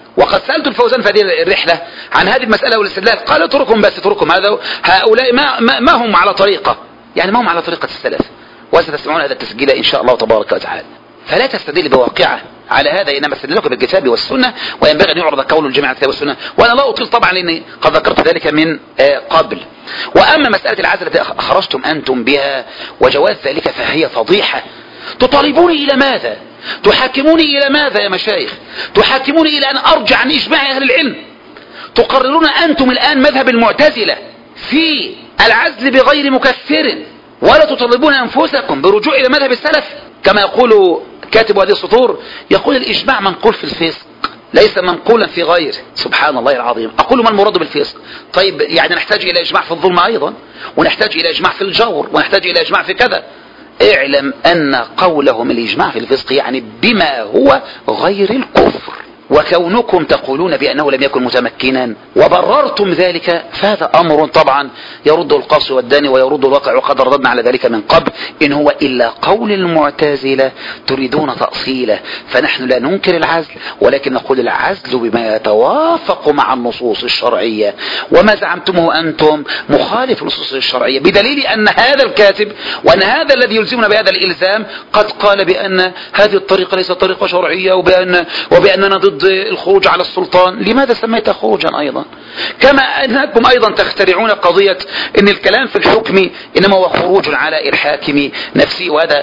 وقد سألت الفوزان في هذه الرحلة عن هذه المسألة والاستدلال، قال اتركهم بس اتركهم، هؤلاء ما هم على طريقة، يعني ما هم على طريقة السلف، وستسمعون هذا التسجيل إن شاء الله تبارك وتعالى. فلا تستدل بواقعة على هذا، إنما استدلك بالكتاب والسنة، وينبغي أن يعرض قول الجماعة الكتاب والسنة. وأنا لا أطيل طبعا لأني قد ذكرت ذلك من قبل. وأما مسألة العزل التي خرجتم أنتم بها وجواز ذلك فهي فضيحة. تطالبوني إلى ماذا؟ تحاكموني إلى ماذا يا مشايخ؟ تحاكموني إلى أن أرجع عن إجماع أهل العلم. تقررون أنتم الآن مذهب المعتزلة في العزل بغير مكفر، ولا تطالبون أنفسكم برجوع إلى مذهب السلف. كما يقول كاتب هذه السطور، يقول الإجماع منقول في الفسق ليس منقولا في غيره. سبحان الله العظيم. أقول ما المراد بالفسق؟ طيب يعني نحتاج إلى إجماع في الظلم أيضا، ونحتاج إلى إجماع في الجور، ونحتاج إلى إجماع في كذا. اعلم أن قولهم الإجماع في الفسق يعني بما هو غير الكفر، وكونكم تقولون بأنه لم يكن متمكنا وبررتم ذلك، فهذا أمر طبعا يرد القاص والداني ويرد الواقع، وقد رددنا على ذلك من قبل. إن هو إلا قول المعتزلة تريدون تأصيله. فنحن لا ننكر العزل، ولكن نقول العزل بما يتوافق مع النصوص الشرعية، وما زعمتمه أنتم مخالف النصوص الشرعية، بدليل أن هذا الكاتب وأن هذا الذي يلزمنا بهذا الإلزام قد قال بأن هذه الطريقة ليست طريقة شرعية، وبأننا ضد الخروج على السلطان. لماذا سميتها خروجا أيضا؟ كما أنكم أيضا تخترعون قضية أن الكلام في الحكم إنما هو خروج على الحاكم نفسه، وهذا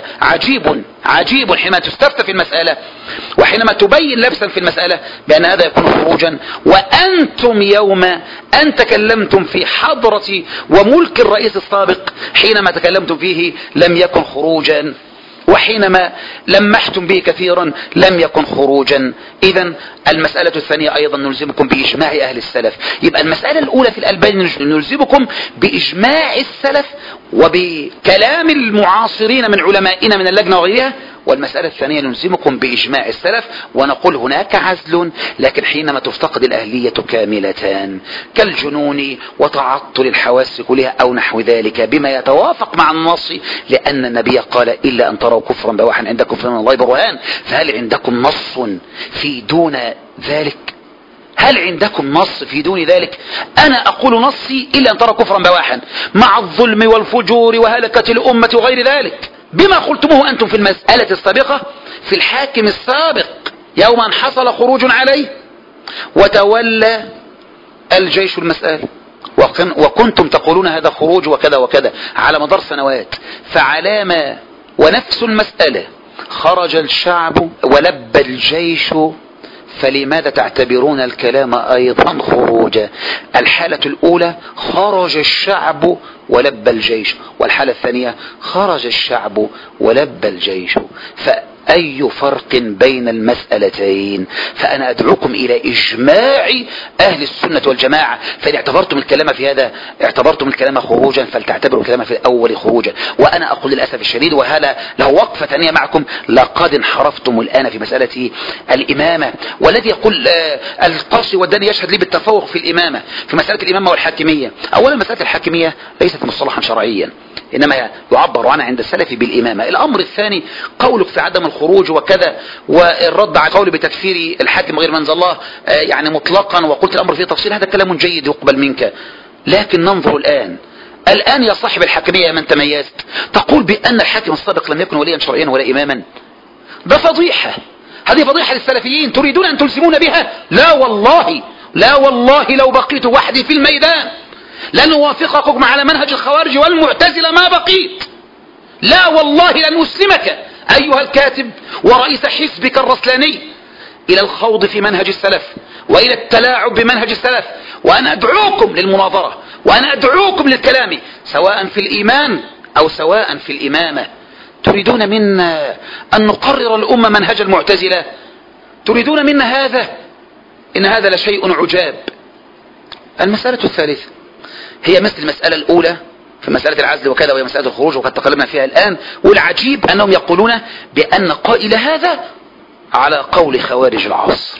عجيب حينما تستفتى في المسألة، وحينما تبين لبسا في المسألة بأن هذا يكون خروجا. وأنتم يوم أن تكلمتم في حضرة وملك الرئيس السابق حينما تكلمتم فيه لم يكن خروجا، وحينما لمحتم به كثيرا لم يكن خروجا. إذن المسألة الثانية أيضا نلزمكم بإجماع أهل السلف. يبقى المسألة الأولى في الألباني نلزمكم بإجماع السلف وبكلام المعاصرين من علمائنا من اللجنة وغيرها، والمسألة الثانية نلزمكم بإجماع السلف، ونقول هناك عزل لكن حينما تفتقد الأهلية كاملة كالجنون وتعطل الحواس كلها أو نحو ذلك بما يتوافق مع النص، لأن النبي قال إلا أن تروا كفرا بواحا عندكم فمن الله برهان. فهل عندكم نص في دون ذلك؟ هل عندكم نص في دون ذلك؟ أنا أقول نصي إلا أن ترى كفرا بواحا مع الظلم والفجور وهلكة الأمة وغير ذلك، بما قلتموه أنتم في المسألة السابقة في الحاكم السابق يوم أن حصل خروج عليه وتولى الجيش المسألة، وكنتم تقولون هذا خروج وكذا وكذا على مدار سنوات. فعلامة ونفس المسألة خرج الشعب ولبى الجيش، فلماذا تعتبرون الكلام أيضا خروجا؟ الحالة الأولى خرج الشعب ولبى الجيش، والحالة الثانية خرج الشعب ولبى الجيش. فأي فرق بين المسألتين؟ فأنا أدعوكم إلى إجماع أهل السنة والجماعة. فإن اعتبرتم الكلام في هذا اعتبرتم الكلام خروجا فلتعتبروا الكلام في الأول خروجا. وأنا أقول للأسف الشديد، وهذا له وقفة ثانية معكم، لقد انحرفتم الآن في مسألة الإمامة. والذي يقول القاصي والداني يشهد لي بالتفوق في الإمامة في مسألة الإمامة والحاكمية. أولا مسألة الحاكمية ليست مصطلحا شرعيا، إنما يعبر عنها عند السلف بالإمامة. الأمر الثاني قولك في عدم الخروج وكذا، والرد على قول بتكفير الحاكم غير منزل الله يعني مطلقا، وقلت الأمر فيه تفصيل، هذا كلام جيد يقبل منك. لكن ننظر الآن يا صاحب الحاكمية من تميزت تقول بأن الحاكم السابق لم يكن وليا شرعيا ولا إماما. ده فضيحة، هذه فضيحة للسلفيين تريدون أن تلزمون بها. لا والله لو بقيت وحدي في الميدان لن أوافقكم على منهج الخوارج والمعتزلة ما بقيت. لا والله لن أسلمك أيها الكاتب ورئيس حزبك الرسلاني إلى الخوض في منهج السلف وإلى التلاعب بمنهج السلف. وأنا أدعوكم للمناظرة، وأنا أدعوكم للكلام سواء في الإيمان أو سواء في الإمامة. تريدون منا أن نقرر الأمة منهج المعتزلة؟ تريدون منا هذا؟ إن هذا لشيء عجاب. المسألة الثالثة هي مثل المسألة الأولى في مسألة العزل وكذا، وهي مسألة الخروج وقد تكلمنا فيها الآن. والعجيب أنهم يقولون بأن قائل هذا على قول خوارج العصر.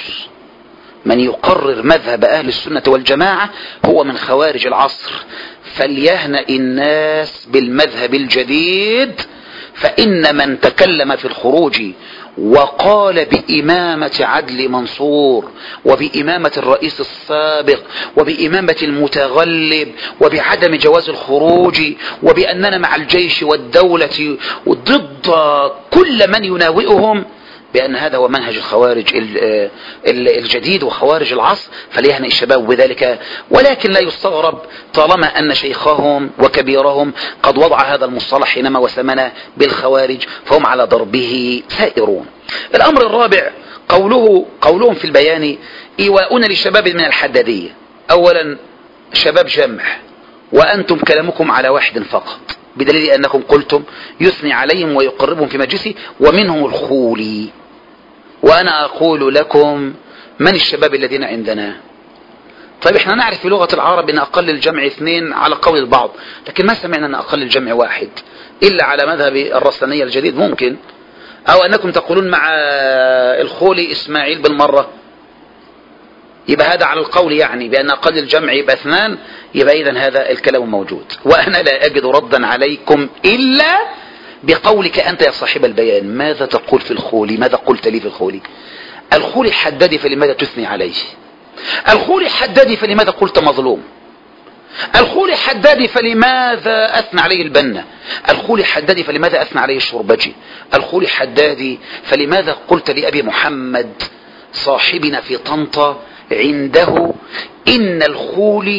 من يقرر مذهب أهل السنة والجماعة هو من خوارج العصر. فليهنأ الناس بالمذهب الجديد، فإن من تكلم في الخروج وقال بإمامة عدل منصور، وبإمامة الرئيس السابق، وبإمامة المتغلب، وبعدم جواز الخروج، وبأننا مع الجيش والدولة ضد كل من يناوئهم، بأن هذا هو منهج الخوارج الجديد وخوارج العصر، فليهنئ الشباب بذلك. ولكن لا يستغرب طالما أن شيخهم وكبيرهم قد وضع هذا المصطلح حينما وسمنا بالخوارج، فهم على ضربه سائرون. الأمر الرابع قولهم في البيان: إيواؤنا للشباب من الحدادية. أولا شباب جمع، وأنتم كلامكم على واحد فقط، بدليل أنكم قلتم يثني عليهم ويقربهم في مجلسه ومنهم الخولي. وأنا أقول لكم: من الشباب الذين عندنا؟ طيب احنا نعرف في لغة العرب أن أقل الجمع 2 على قول البعض، لكن ما سمعنا أن أقل الجمع 1 إلا على مذهب الرسلانية الجديد ممكن، أو أنكم تقولون مع الخولي إسماعيل بالمرة، يبقى هذا على القول يعني بأن أقل الجمع يبقى 2، يبقى إذن هذا الكلام موجود. وأنا لا أجد ردا عليكم إلا بقولك أنت يا صاحب البيان. ماذا تقول في الخولي؟ ماذا قلت لي في الخولي؟ الخولي حددي فلماذا تثني عليه؟ الخولي حددي فلماذا قلت مظلوم؟ الخولي حددي فلماذا أثنى عليه البنا؟ الخولي حددي فلماذا أثنى عليه الشربجي؟ الخولي حددي فلماذا قلت لأبي محمد صاحبنا في طنطا عنده إن الخولي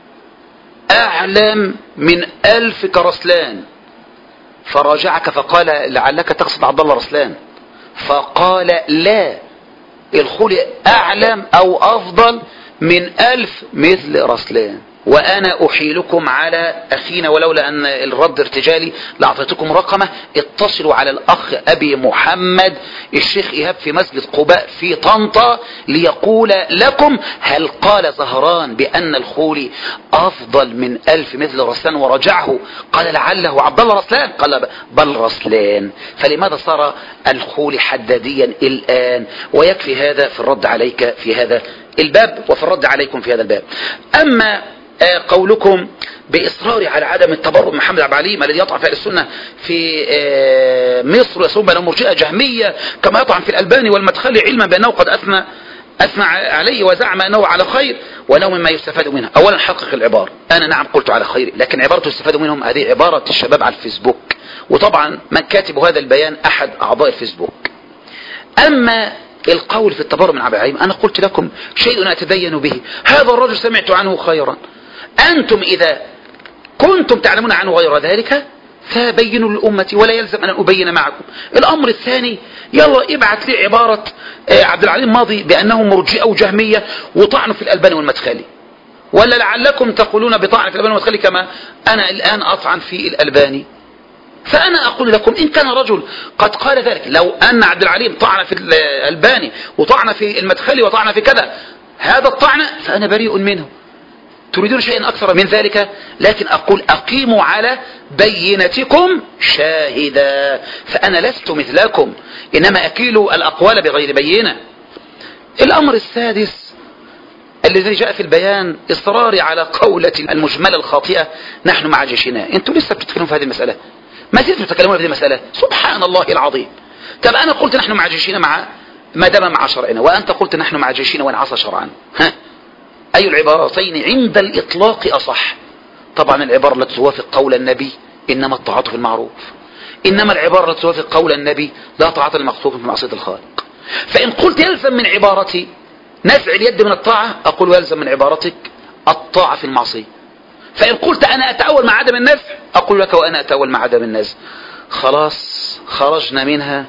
أعلم من 1000 كرسلان، فراجعك فقال لعلك تقصد عبد الله رسلان، فقال لا، الخولي أعلم أو أفضل من 1000 مثل رسلان. وأنا أحيلكم على أخينا، ولولا أن الرد ارتجالي لأعطيتكم رقمه، اتصلوا على الأخ أبي محمد الشيخ إيهاب في مسجد قباء في طنطا ليقول لكم هل قال زهران بأن الخولي أفضل من 1000 مثل رسلان ورجعه قال لعله عبد الله رسلان، قال بل رسلان. فلماذا صار الخولي حداديا الآن؟ ويكفي هذا في الرد عليك في هذا الباب وفي الرد عليكم في هذا الباب. أما قولكم بإصرار على عدم التبرؤ من محمد عبد العليم الذي يطعن في السنة في مصر ويسوم بأنه مرجئة جهمية، كما يطعن في الألباني والمدخلي علما بأنه قد أثنى عليه وزعم أنه على خير، وأنه مما يستفاد منها. أولا حقق العبارة، أنا نعم قلت على خير، لكن عبارة يستفاد منهم هذه عبارة الشباب على الفيسبوك، وطبعا من كاتب هذا البيان أحد أعضاء الفيسبوك. أما القول في التبرؤ من عبد العليم، أنا قلت لكم شيء أتدين به، هذا الرجل سمعت عنه خيرا، أنتم إذا كنتم تعلمون عنه غير ذلك فبينوا للأمة، ولا يلزم أن أبين معكم. الأمر الثاني، يلا ابعت لي عبارة عبد العليم ماضي بأنه مرجئة وجهمية وطعنوا في الألباني والمدخلي، ولا لعلكم تقولون بطعن في الألباني والمدخلي كما أنا الآن أطعن في الألباني. فأنا أقول لكم إن كان رجل قد قال ذلك، لو أن عبد العليم طعن في الألباني وطعن في المدخلي وطعن في كذا، هذا الطعن فأنا بريء منه. تريدون شيئا أكثر من ذلك؟ لكن أقول أقيموا على بينتكم شاهدا، فأنا لست مثلكم إنما أكيل الأقوال بغير بينة. الأمر السادس الذي جاء في البيان، إصراري على قولة المجملة الخاطئة نحن مع جيشنا. أنتم لسه بتتكلمون في هذه المسألة، ما زلتم تتكلمون في هذه المسألة، سبحان الله العظيم. طب أنا قلت نحن مع جيشنا ما دام مع شرعنا، وأنت قلت نحن مع جيشنا وإن عصى شرعا. أي العبارتين عند الإطلاق أصح؟ طبعا العبارة التي توافق قول النبي إنما الطاعة في المعروف، إنما العبارة التي توافق قول النبي لا طاعة لمخلوق في معصية الخالق. فإن قلت يلزم من عبارتي نزع اليد من الطاعة، أقول يلزم من عبارتك الطاعة في المعصية. فإن قلت أنا أتأول مع عدم النزع، أقول لك وأنا أتأول مع عدم النزع. خلاص خرجنا منها.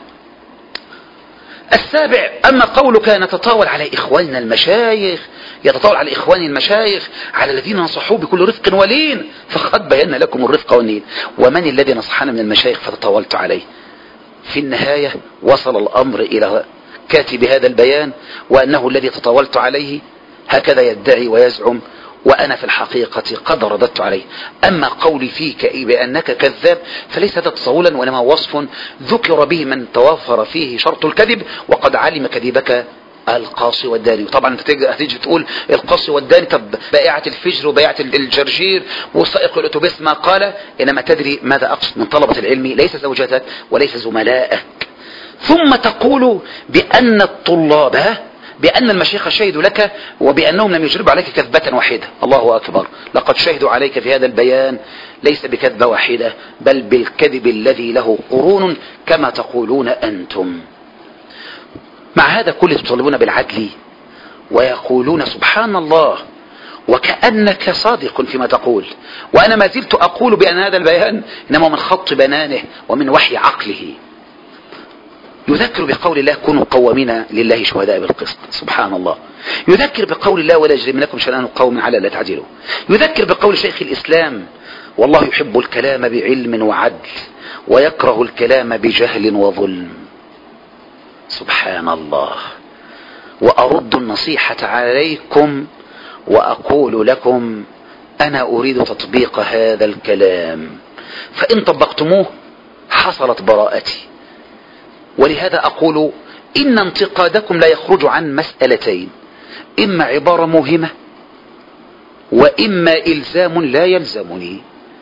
السابع، أما قولك نتطاول على إخواننا المشايخ، يتطاول على إخواني المشايخ على الذين نصحوه بكل رفق ولين، فقد بينا لكم الرفق واللين. ومن الذي نصحنا من المشايخ فتطاولت عليه؟ في النهاية وصل الأمر إلى كاتب هذا البيان وأنه الذي تطاولت عليه، هكذا يدعي ويزعم، وأنا في الحقيقة قد رددت عليه. أما قولي فيك بأنك كذاب فليس هذا تصولا، وإنما وصف ذكر به من توافر فيه شرط الكذب، وقد علم كذبك القاصي والداني. وطبعا انت هتيجي تقول القاصي والداني، طب بائعة الفجر وبائعة الجرجير وسائق الأتوبيس ما قال، إنما تدري ماذا أقصد من طلبة العلم، ليس زوجاتك وليس زملائك. ثم تقول بأن الطلاب بأن المشايخ شهدوا لك وبأنهم لم يجربوا عليك كذبة واحدة. الله أكبر، لقد شهدوا عليك في هذا البيان ليس بكذبة واحدة بل بالكذب الذي له قرون كما تقولون أنتم. مع هذا كله تطالبون بالعدل ويقولون سبحان الله وكأنك صادق فيما تقول، وأنا ما زلت أقول بأن هذا البيان إنما من خط بنانه ومن وحي عقله. يذكر بقول الله كونوا قوامين لله شهداء بالقسط. سبحان الله. يذكر بقول الله ولا يجرمنكم شنآن قوم على لا تعدلوا. يذكر بقول شيخ الإسلام والله يحب الكلام بعلم وعدل ويكره الكلام بجهل وظلم. سبحان الله. وأرد النصيحة عليكم وأقول لكم أنا أريد تطبيق هذا الكلام، فإن طبقتموه حصلت براءتي. ولهذا أقول إن انتقادكم لا يخرج عن مسألتين، إما عبارة موهمة وإما إلزام لا يلزمني.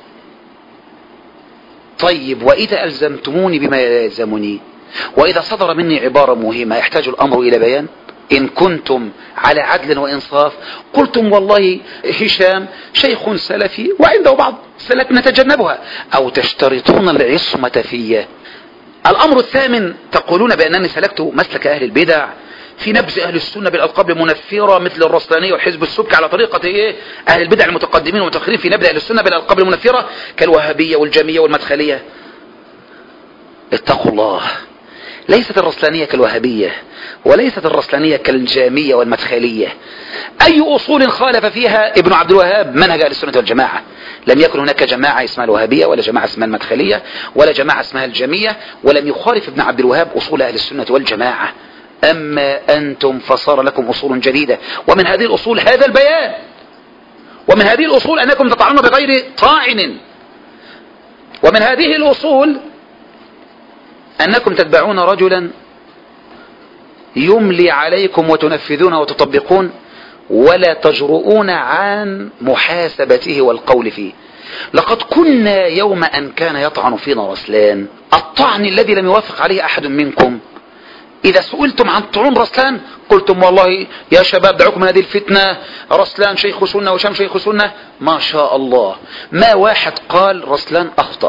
طيب وإذا ألزمتموني بما يلزمني وإذا صدر مني عبارة موهمة يحتاج الأمر إلى بيان؟ إن كنتم على عدل وإنصاف قلتم والله هشام شيخ سلفي وعنده بعض سلف نتجنبها، أو تشترطون العصمة فيه. الأمر الثامن تقولون بأنني سلكت مسلك أهل البدع في نبذ أهل السنة بالألقاب المنفرة مثل الرسلاني والحزب السبكي على طريقة أهل البدع المتقدمين والمتأخرين في نبذ أهل السنة بالألقاب المنفرة كالوهابية والجامية والمدخلية. اتقوا الله، ليست الرسلانية كالوهابية وليست الرسلانية كالجامية والمدخلية. أي أصول خالف فيها ابن عبد الوهاب منهج أهل السنة والجماعة؟ لم يكن هناك جماعة اسمها الوهابية ولا جماعة اسمها المدخلية ولا جماعة اسمها الجامية، ولم يخالف ابن عبد الوهاب أصول أهل السنة والجماعة. أما أنتم فصار لكم أصول جديدة، ومن هذه الأصول هذا البيان، ومن هذه الأصول أنكم تطعنون بغير طاعن، ومن هذه الأصول أنكم تتبعون رجلا يملي عليكم وتنفذون وتطبقون ولا تجرؤون عن محاسبته والقول فيه. لقد كنا يوم أن كان يطعن فينا رسلان الطعن الذي لم يوافق عليه أحد منكم، إذا سئلتم عن طعون رسلان قلتم والله يا شباب دعوكم من هذه الفتنة، رسلان شيخ سنة وشام شيخ سنة. ما شاء الله ما واحد قال رسلان أخطأ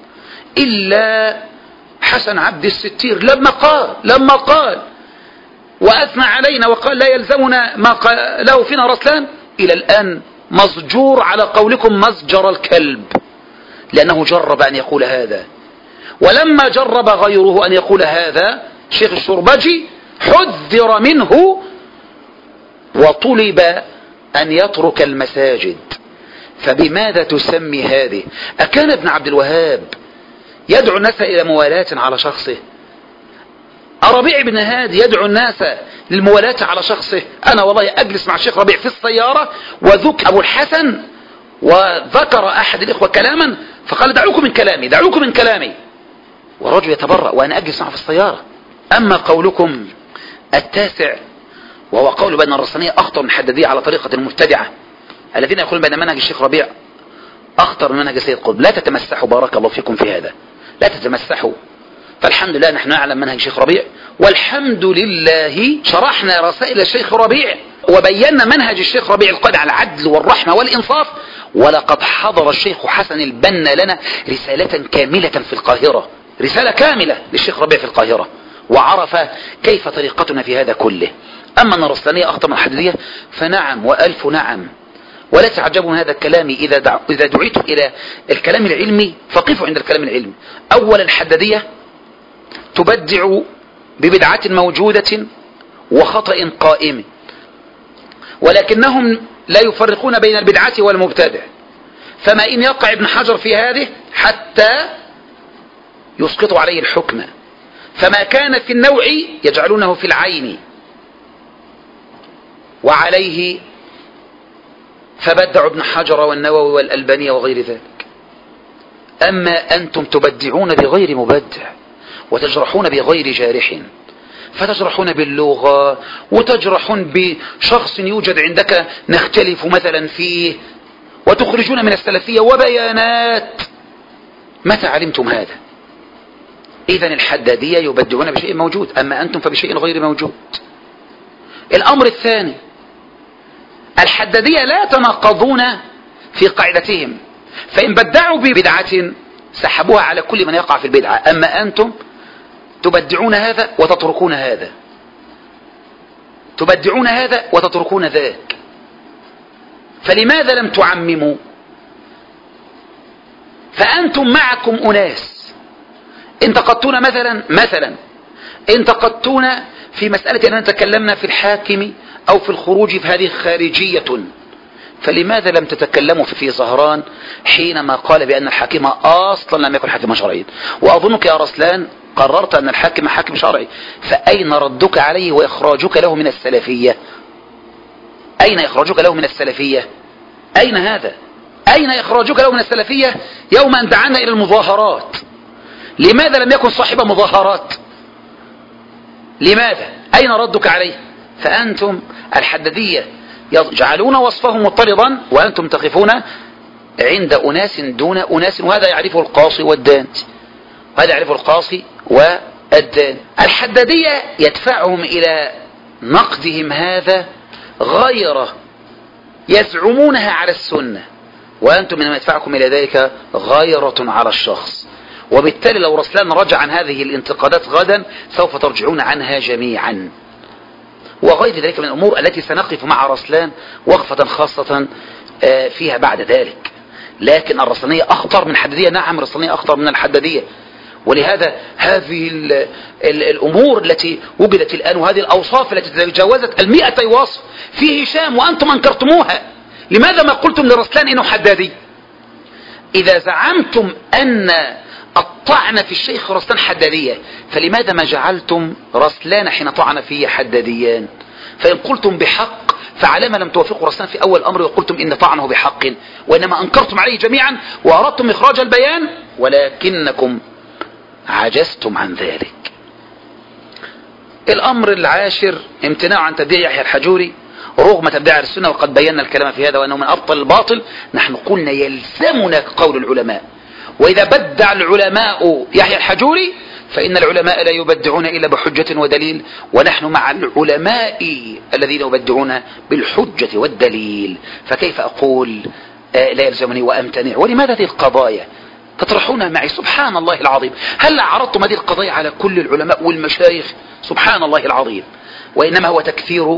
إلا حسن عبد الستير لما قال وأثنى علينا وقال لا يلزمنا ما قاله فينا رسلان، إلى الآن مزجور على قولكم مزجر الكلب، لأنه جرب أن يقول هذا. ولما جرب غيره أن يقول هذا شيخ الشربجي حذر منه وطلب أن يترك المساجد. فبماذا تسمي هذه؟ أكان ابن عبد الوهاب يدعو الناس إلى موالاة على شخصه؟ ربيع بن هادي يدعو الناس للموالاة على شخصه؟ أنا والله أجلس مع الشيخ ربيع في السيارة وذك أبو الحسن وذكر أحد الإخوة كلاما فقال دعوكم من كلامي والرجل يتبرأ وأنا أجلس معه في السيارة. أما قولكم التاسع وهو قول بأن الرسلانية أخطر من الحدادية على طريقة المبتدعة الذين يقولون بأن منهج الشيخ ربيع أخطر من منهج سيد قطب، لا تتمسحوا بارك الله فيكم في هذا، لا تتمسحوا. فالحمد لله نحن نعلم منهج الشيخ ربيع، والحمد لله شرحنا رسائل الشيخ ربيع وبينا منهج الشيخ ربيع القائم على العدل والرحمة والإنصاف. ولقد حضر الشيخ حسن البنا لنا رسالة كاملة في القاهرة، رسالة كاملة للشيخ ربيع في القاهرة، وعرف كيف طريقتنا في هذا كله. أما أن الرسلانية أخطر من الحدادية فنعم وألف نعم. ولا تعجبوا من هذا الكلام إذا دعيتم إلى الكلام العلمي فقفوا عند الكلام العلمي. أولا الحدادية تبدع ببدعة موجودة وخطأ قائم، ولكنهم لا يفرقون بين البدعة والمبتدع. فما إن يقع ابن حجر في هذه حتى يسقط عليه الحكم، فما كان في النوع يجعلونه في العين وعليه، فبدعوا ابن حجر والنووي والألباني وغير ذلك. أما أنتم تبدعون بغير مبدع وتجرحون بغير جارح، فتجرحون باللغة وتجرحون بشخص يوجد عندك نختلف مثلا فيه، وتخرجون من السلفية وبيانات. متى علمتم هذا؟ إذن الحدادية يبدعون بشيء موجود، أما أنتم فبشيء غير موجود. الأمر الثاني، الحدادية لا يتناقضون في قاعدتهم، فإن بدعوا ببدعة سحبوها على كل من يقع في البدعة، أما أنتم تبدعون هذا وتتركون هذا، تبدعون هذا وتتركون ذاك، فلماذا لم تعمموا؟ فأنتم معكم أناس انتقدتون مثلا انتقدتون في مسألة أننا تكلمنا في الحاكم أو في الخروج، فهذه خارجية، فلماذا لم تتكلموا في زهران حينما قال بأن الحاكم أصلا لم يكن حاكما شرعيا؟ وأظنك يا رسلان قررت أن الحاكم حاكم شرعي، فأين ردك عليه وإخراجك له من السلفية؟ أين إخراجك له من السلفية؟ أين هذا؟ أين إخراجك له من السلفية يوم أن دعانا إلى المظاهرات؟ لماذا لم يكن صاحب مظاهرات؟ لماذا؟ أين ردك عليه؟ فأنتم الحدادية يجعلون وصفهم مضطردا، وأنتم تقفون عند أناس دون أناس، وهذا يعرفه القاصي والدانسي، وهذا يعرفه القاصي والدانسي. الحدادية يدفعهم إلى نقدهم هذا غيرة يزعمونها على السنة، وأنتم من يدفعكم إلى ذلك غيرة على الشخص، وبالتالي لو رسلان رجع عن هذه الانتقادات غدا سوف ترجعون عنها جميعا، وغير ذلك من الأمور التي سنقف مع رسلان وقفة خاصة فيها بعد ذلك. لكن الرسلانية أخطر من الحدادية، نعم الرسلانية أخطر من الحدادية، ولهذا هذه الأمور التي وجدت الآن وهذه الأوصاف التي تجاوزت 100 وصف في هشام وأنتم أنكرتموها، لماذا ما قلتم لرسلان إنه حدادي؟ إذا زعمتم أن الطعن في الشيخ رسلان حدادية، فلماذا ما جعلتم رسلان حين طعن فيه حداديان؟ فإن قلتم بحق فعلما لم توافقوا رسلان في أول أمر وقلتم إن طعنه بحق، وإنما أنكرتم عليه جميعا وأردتم إخراج البيان، ولكنكم عجزتم عن ذلك. الأمر العاشر، امتناع عن تبديع يحيى الحجوري رغم تبديع السنة، وقد بينا الكلام في هذا وأنه من أبطل الباطل. نحن قلنا يلزمنا قول العلماء، وإذا بدع العلماء يحيى الحجوري فإن العلماء لا يبدعون إلا بحجة ودليل، ونحن مع العلماء الذين يبدعون بالحجة والدليل، فكيف أقول لا يلزمني وأمتنع؟ ولماذا هذه القضايا تطرحونها معي؟ سبحان الله العظيم، هل عرضتم هذه القضايا على كل العلماء والمشايخ؟ سبحان الله العظيم. وإنما هو تكثير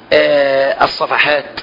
الصفحات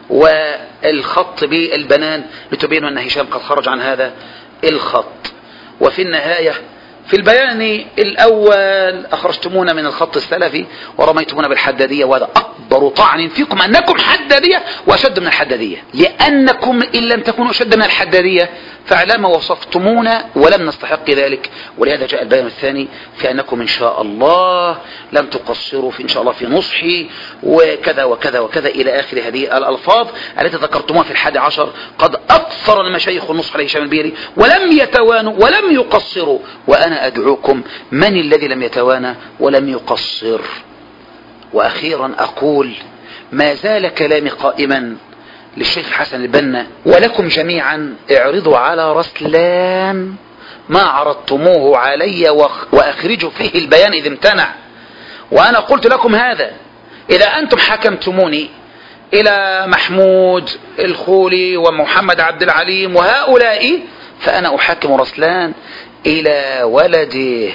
والخط بالبنان لتبينوا أن هشام قد خرج عن هذا الخط. وفي النهاية في البيان الأول أخرجتمونا من الخط السلفي ورميتمونا بالحدادية، وهذا أكبر طعن فيكم أنكم حدادية وأشد من الحدادية، لأنكم إن لم تكونوا أشد من الحدادية فعلما وصفتمونا ولم نستحق ذلك. ولهذا جاء البيان الثاني في أنكم إن شاء الله لم تقصروا في إن شاء الله في نصحي وكذا وكذا وكذا إلى آخر هذه الألفاظ التي ذكرتموها في 11. قد أكثر المشايخ النصح عليه هشام البيري ولم يتوانوا ولم يقصروا، وأنا أدعوكم من الذي لم يتوانى ولم يقصر؟ وأخيرا أقول ما زال كلامي قائما للشيخ حسن البنا ولكم جميعا: اعرضوا على رسلان ما عرضتموه علي وأخرجوا فيه البيان إذ امتنع. وأنا قلت لكم هذا: إذا أنتم حكمتموني إلى محمود الخولي ومحمد عبد العليم وهؤلاء، فأنا أحكم رسلان إلى ولده،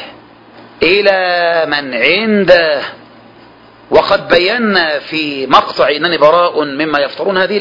إلى من عنده. وقد بينا في مقطع إنني براء مما يفترون هذه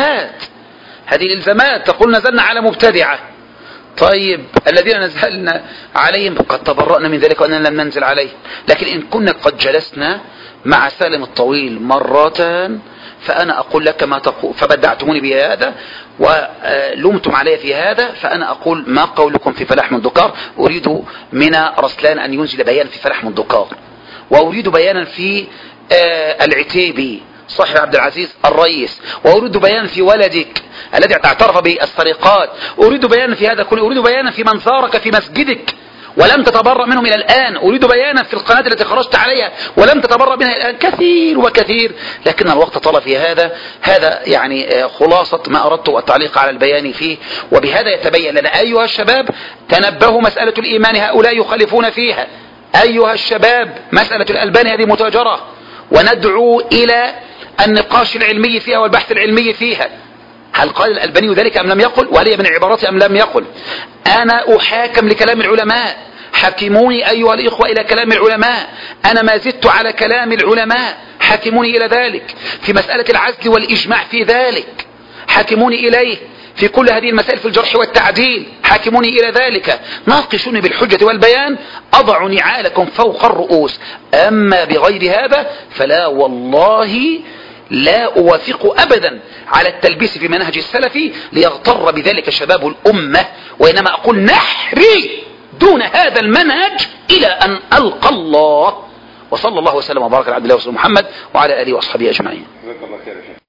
الإلزامات تقول نزلنا على مبتدعة. طيب الذين نزلنا عليهم قد تبرأنا من ذلك وأننا لم ننزل عليه، لكن إن كنا قد جلسنا مع سالم الطويل مرة فأنا أقول لك ما تقول، فبدعتموني بهذا ولمتم علي في هذا، فأنا أقول ما قولكم في فلاح من الدكار؟ أريد من رسلان أن ينزل بيان في فلاح من الدكار، وأريد بيانا في العتيبي صاحب عبد العزيز الرئيس، وأريد بيانا في ولدك الذي اعترف بالسرقات، أريد بيانا في هذا كله، أريد بيانا في من زارك في مسجدك، ولم تتبرأ منهم إلى الآن. أريد بيانا في القناة التي خرجت عليها ولم تتبرأ منها الآن كثير وكثير، لكن الوقت طال في هذا يعني خلاصة ما أردت التعليق على البيان فيه. وبهذا يتبين لنا أيها الشباب تنبهوا، مسألة الإيمان هؤلاء يخالفون فيها. أيها الشباب مسألة الألبان هذه متاجرة، وندعو إلى النقاش العلمي فيها والبحث العلمي فيها. هل قال الألباني ذلك أم لم يقل؟ وهل هي من عبارته أم لم يقل؟ أنا أحاكم لكلام العلماء، حكموني أيها الإخوة إلى كلام العلماء. أنا ما زدت على كلام العلماء، حكموني إلى ذلك. في مسألة العزل والإجماع في ذلك حكموني إليه. في كل هذه المسائل في الجرح والتعديل حاكموني إلى ذلك. ناقشوني بالحجة والبيان، أضع نعالكم فوق الرؤوس. أما بغير هذا فلا والله لا أوافق أبدا على التلبيس في منهج السلفي ليغتر بذلك شباب الأمة، وإنما أقول نحري دون هذا المنهج إلى أن ألقى الله. وصلى الله وسلم وبارك على عبد الله ورسوله محمد وعلى آله وأصحابه أجمعين.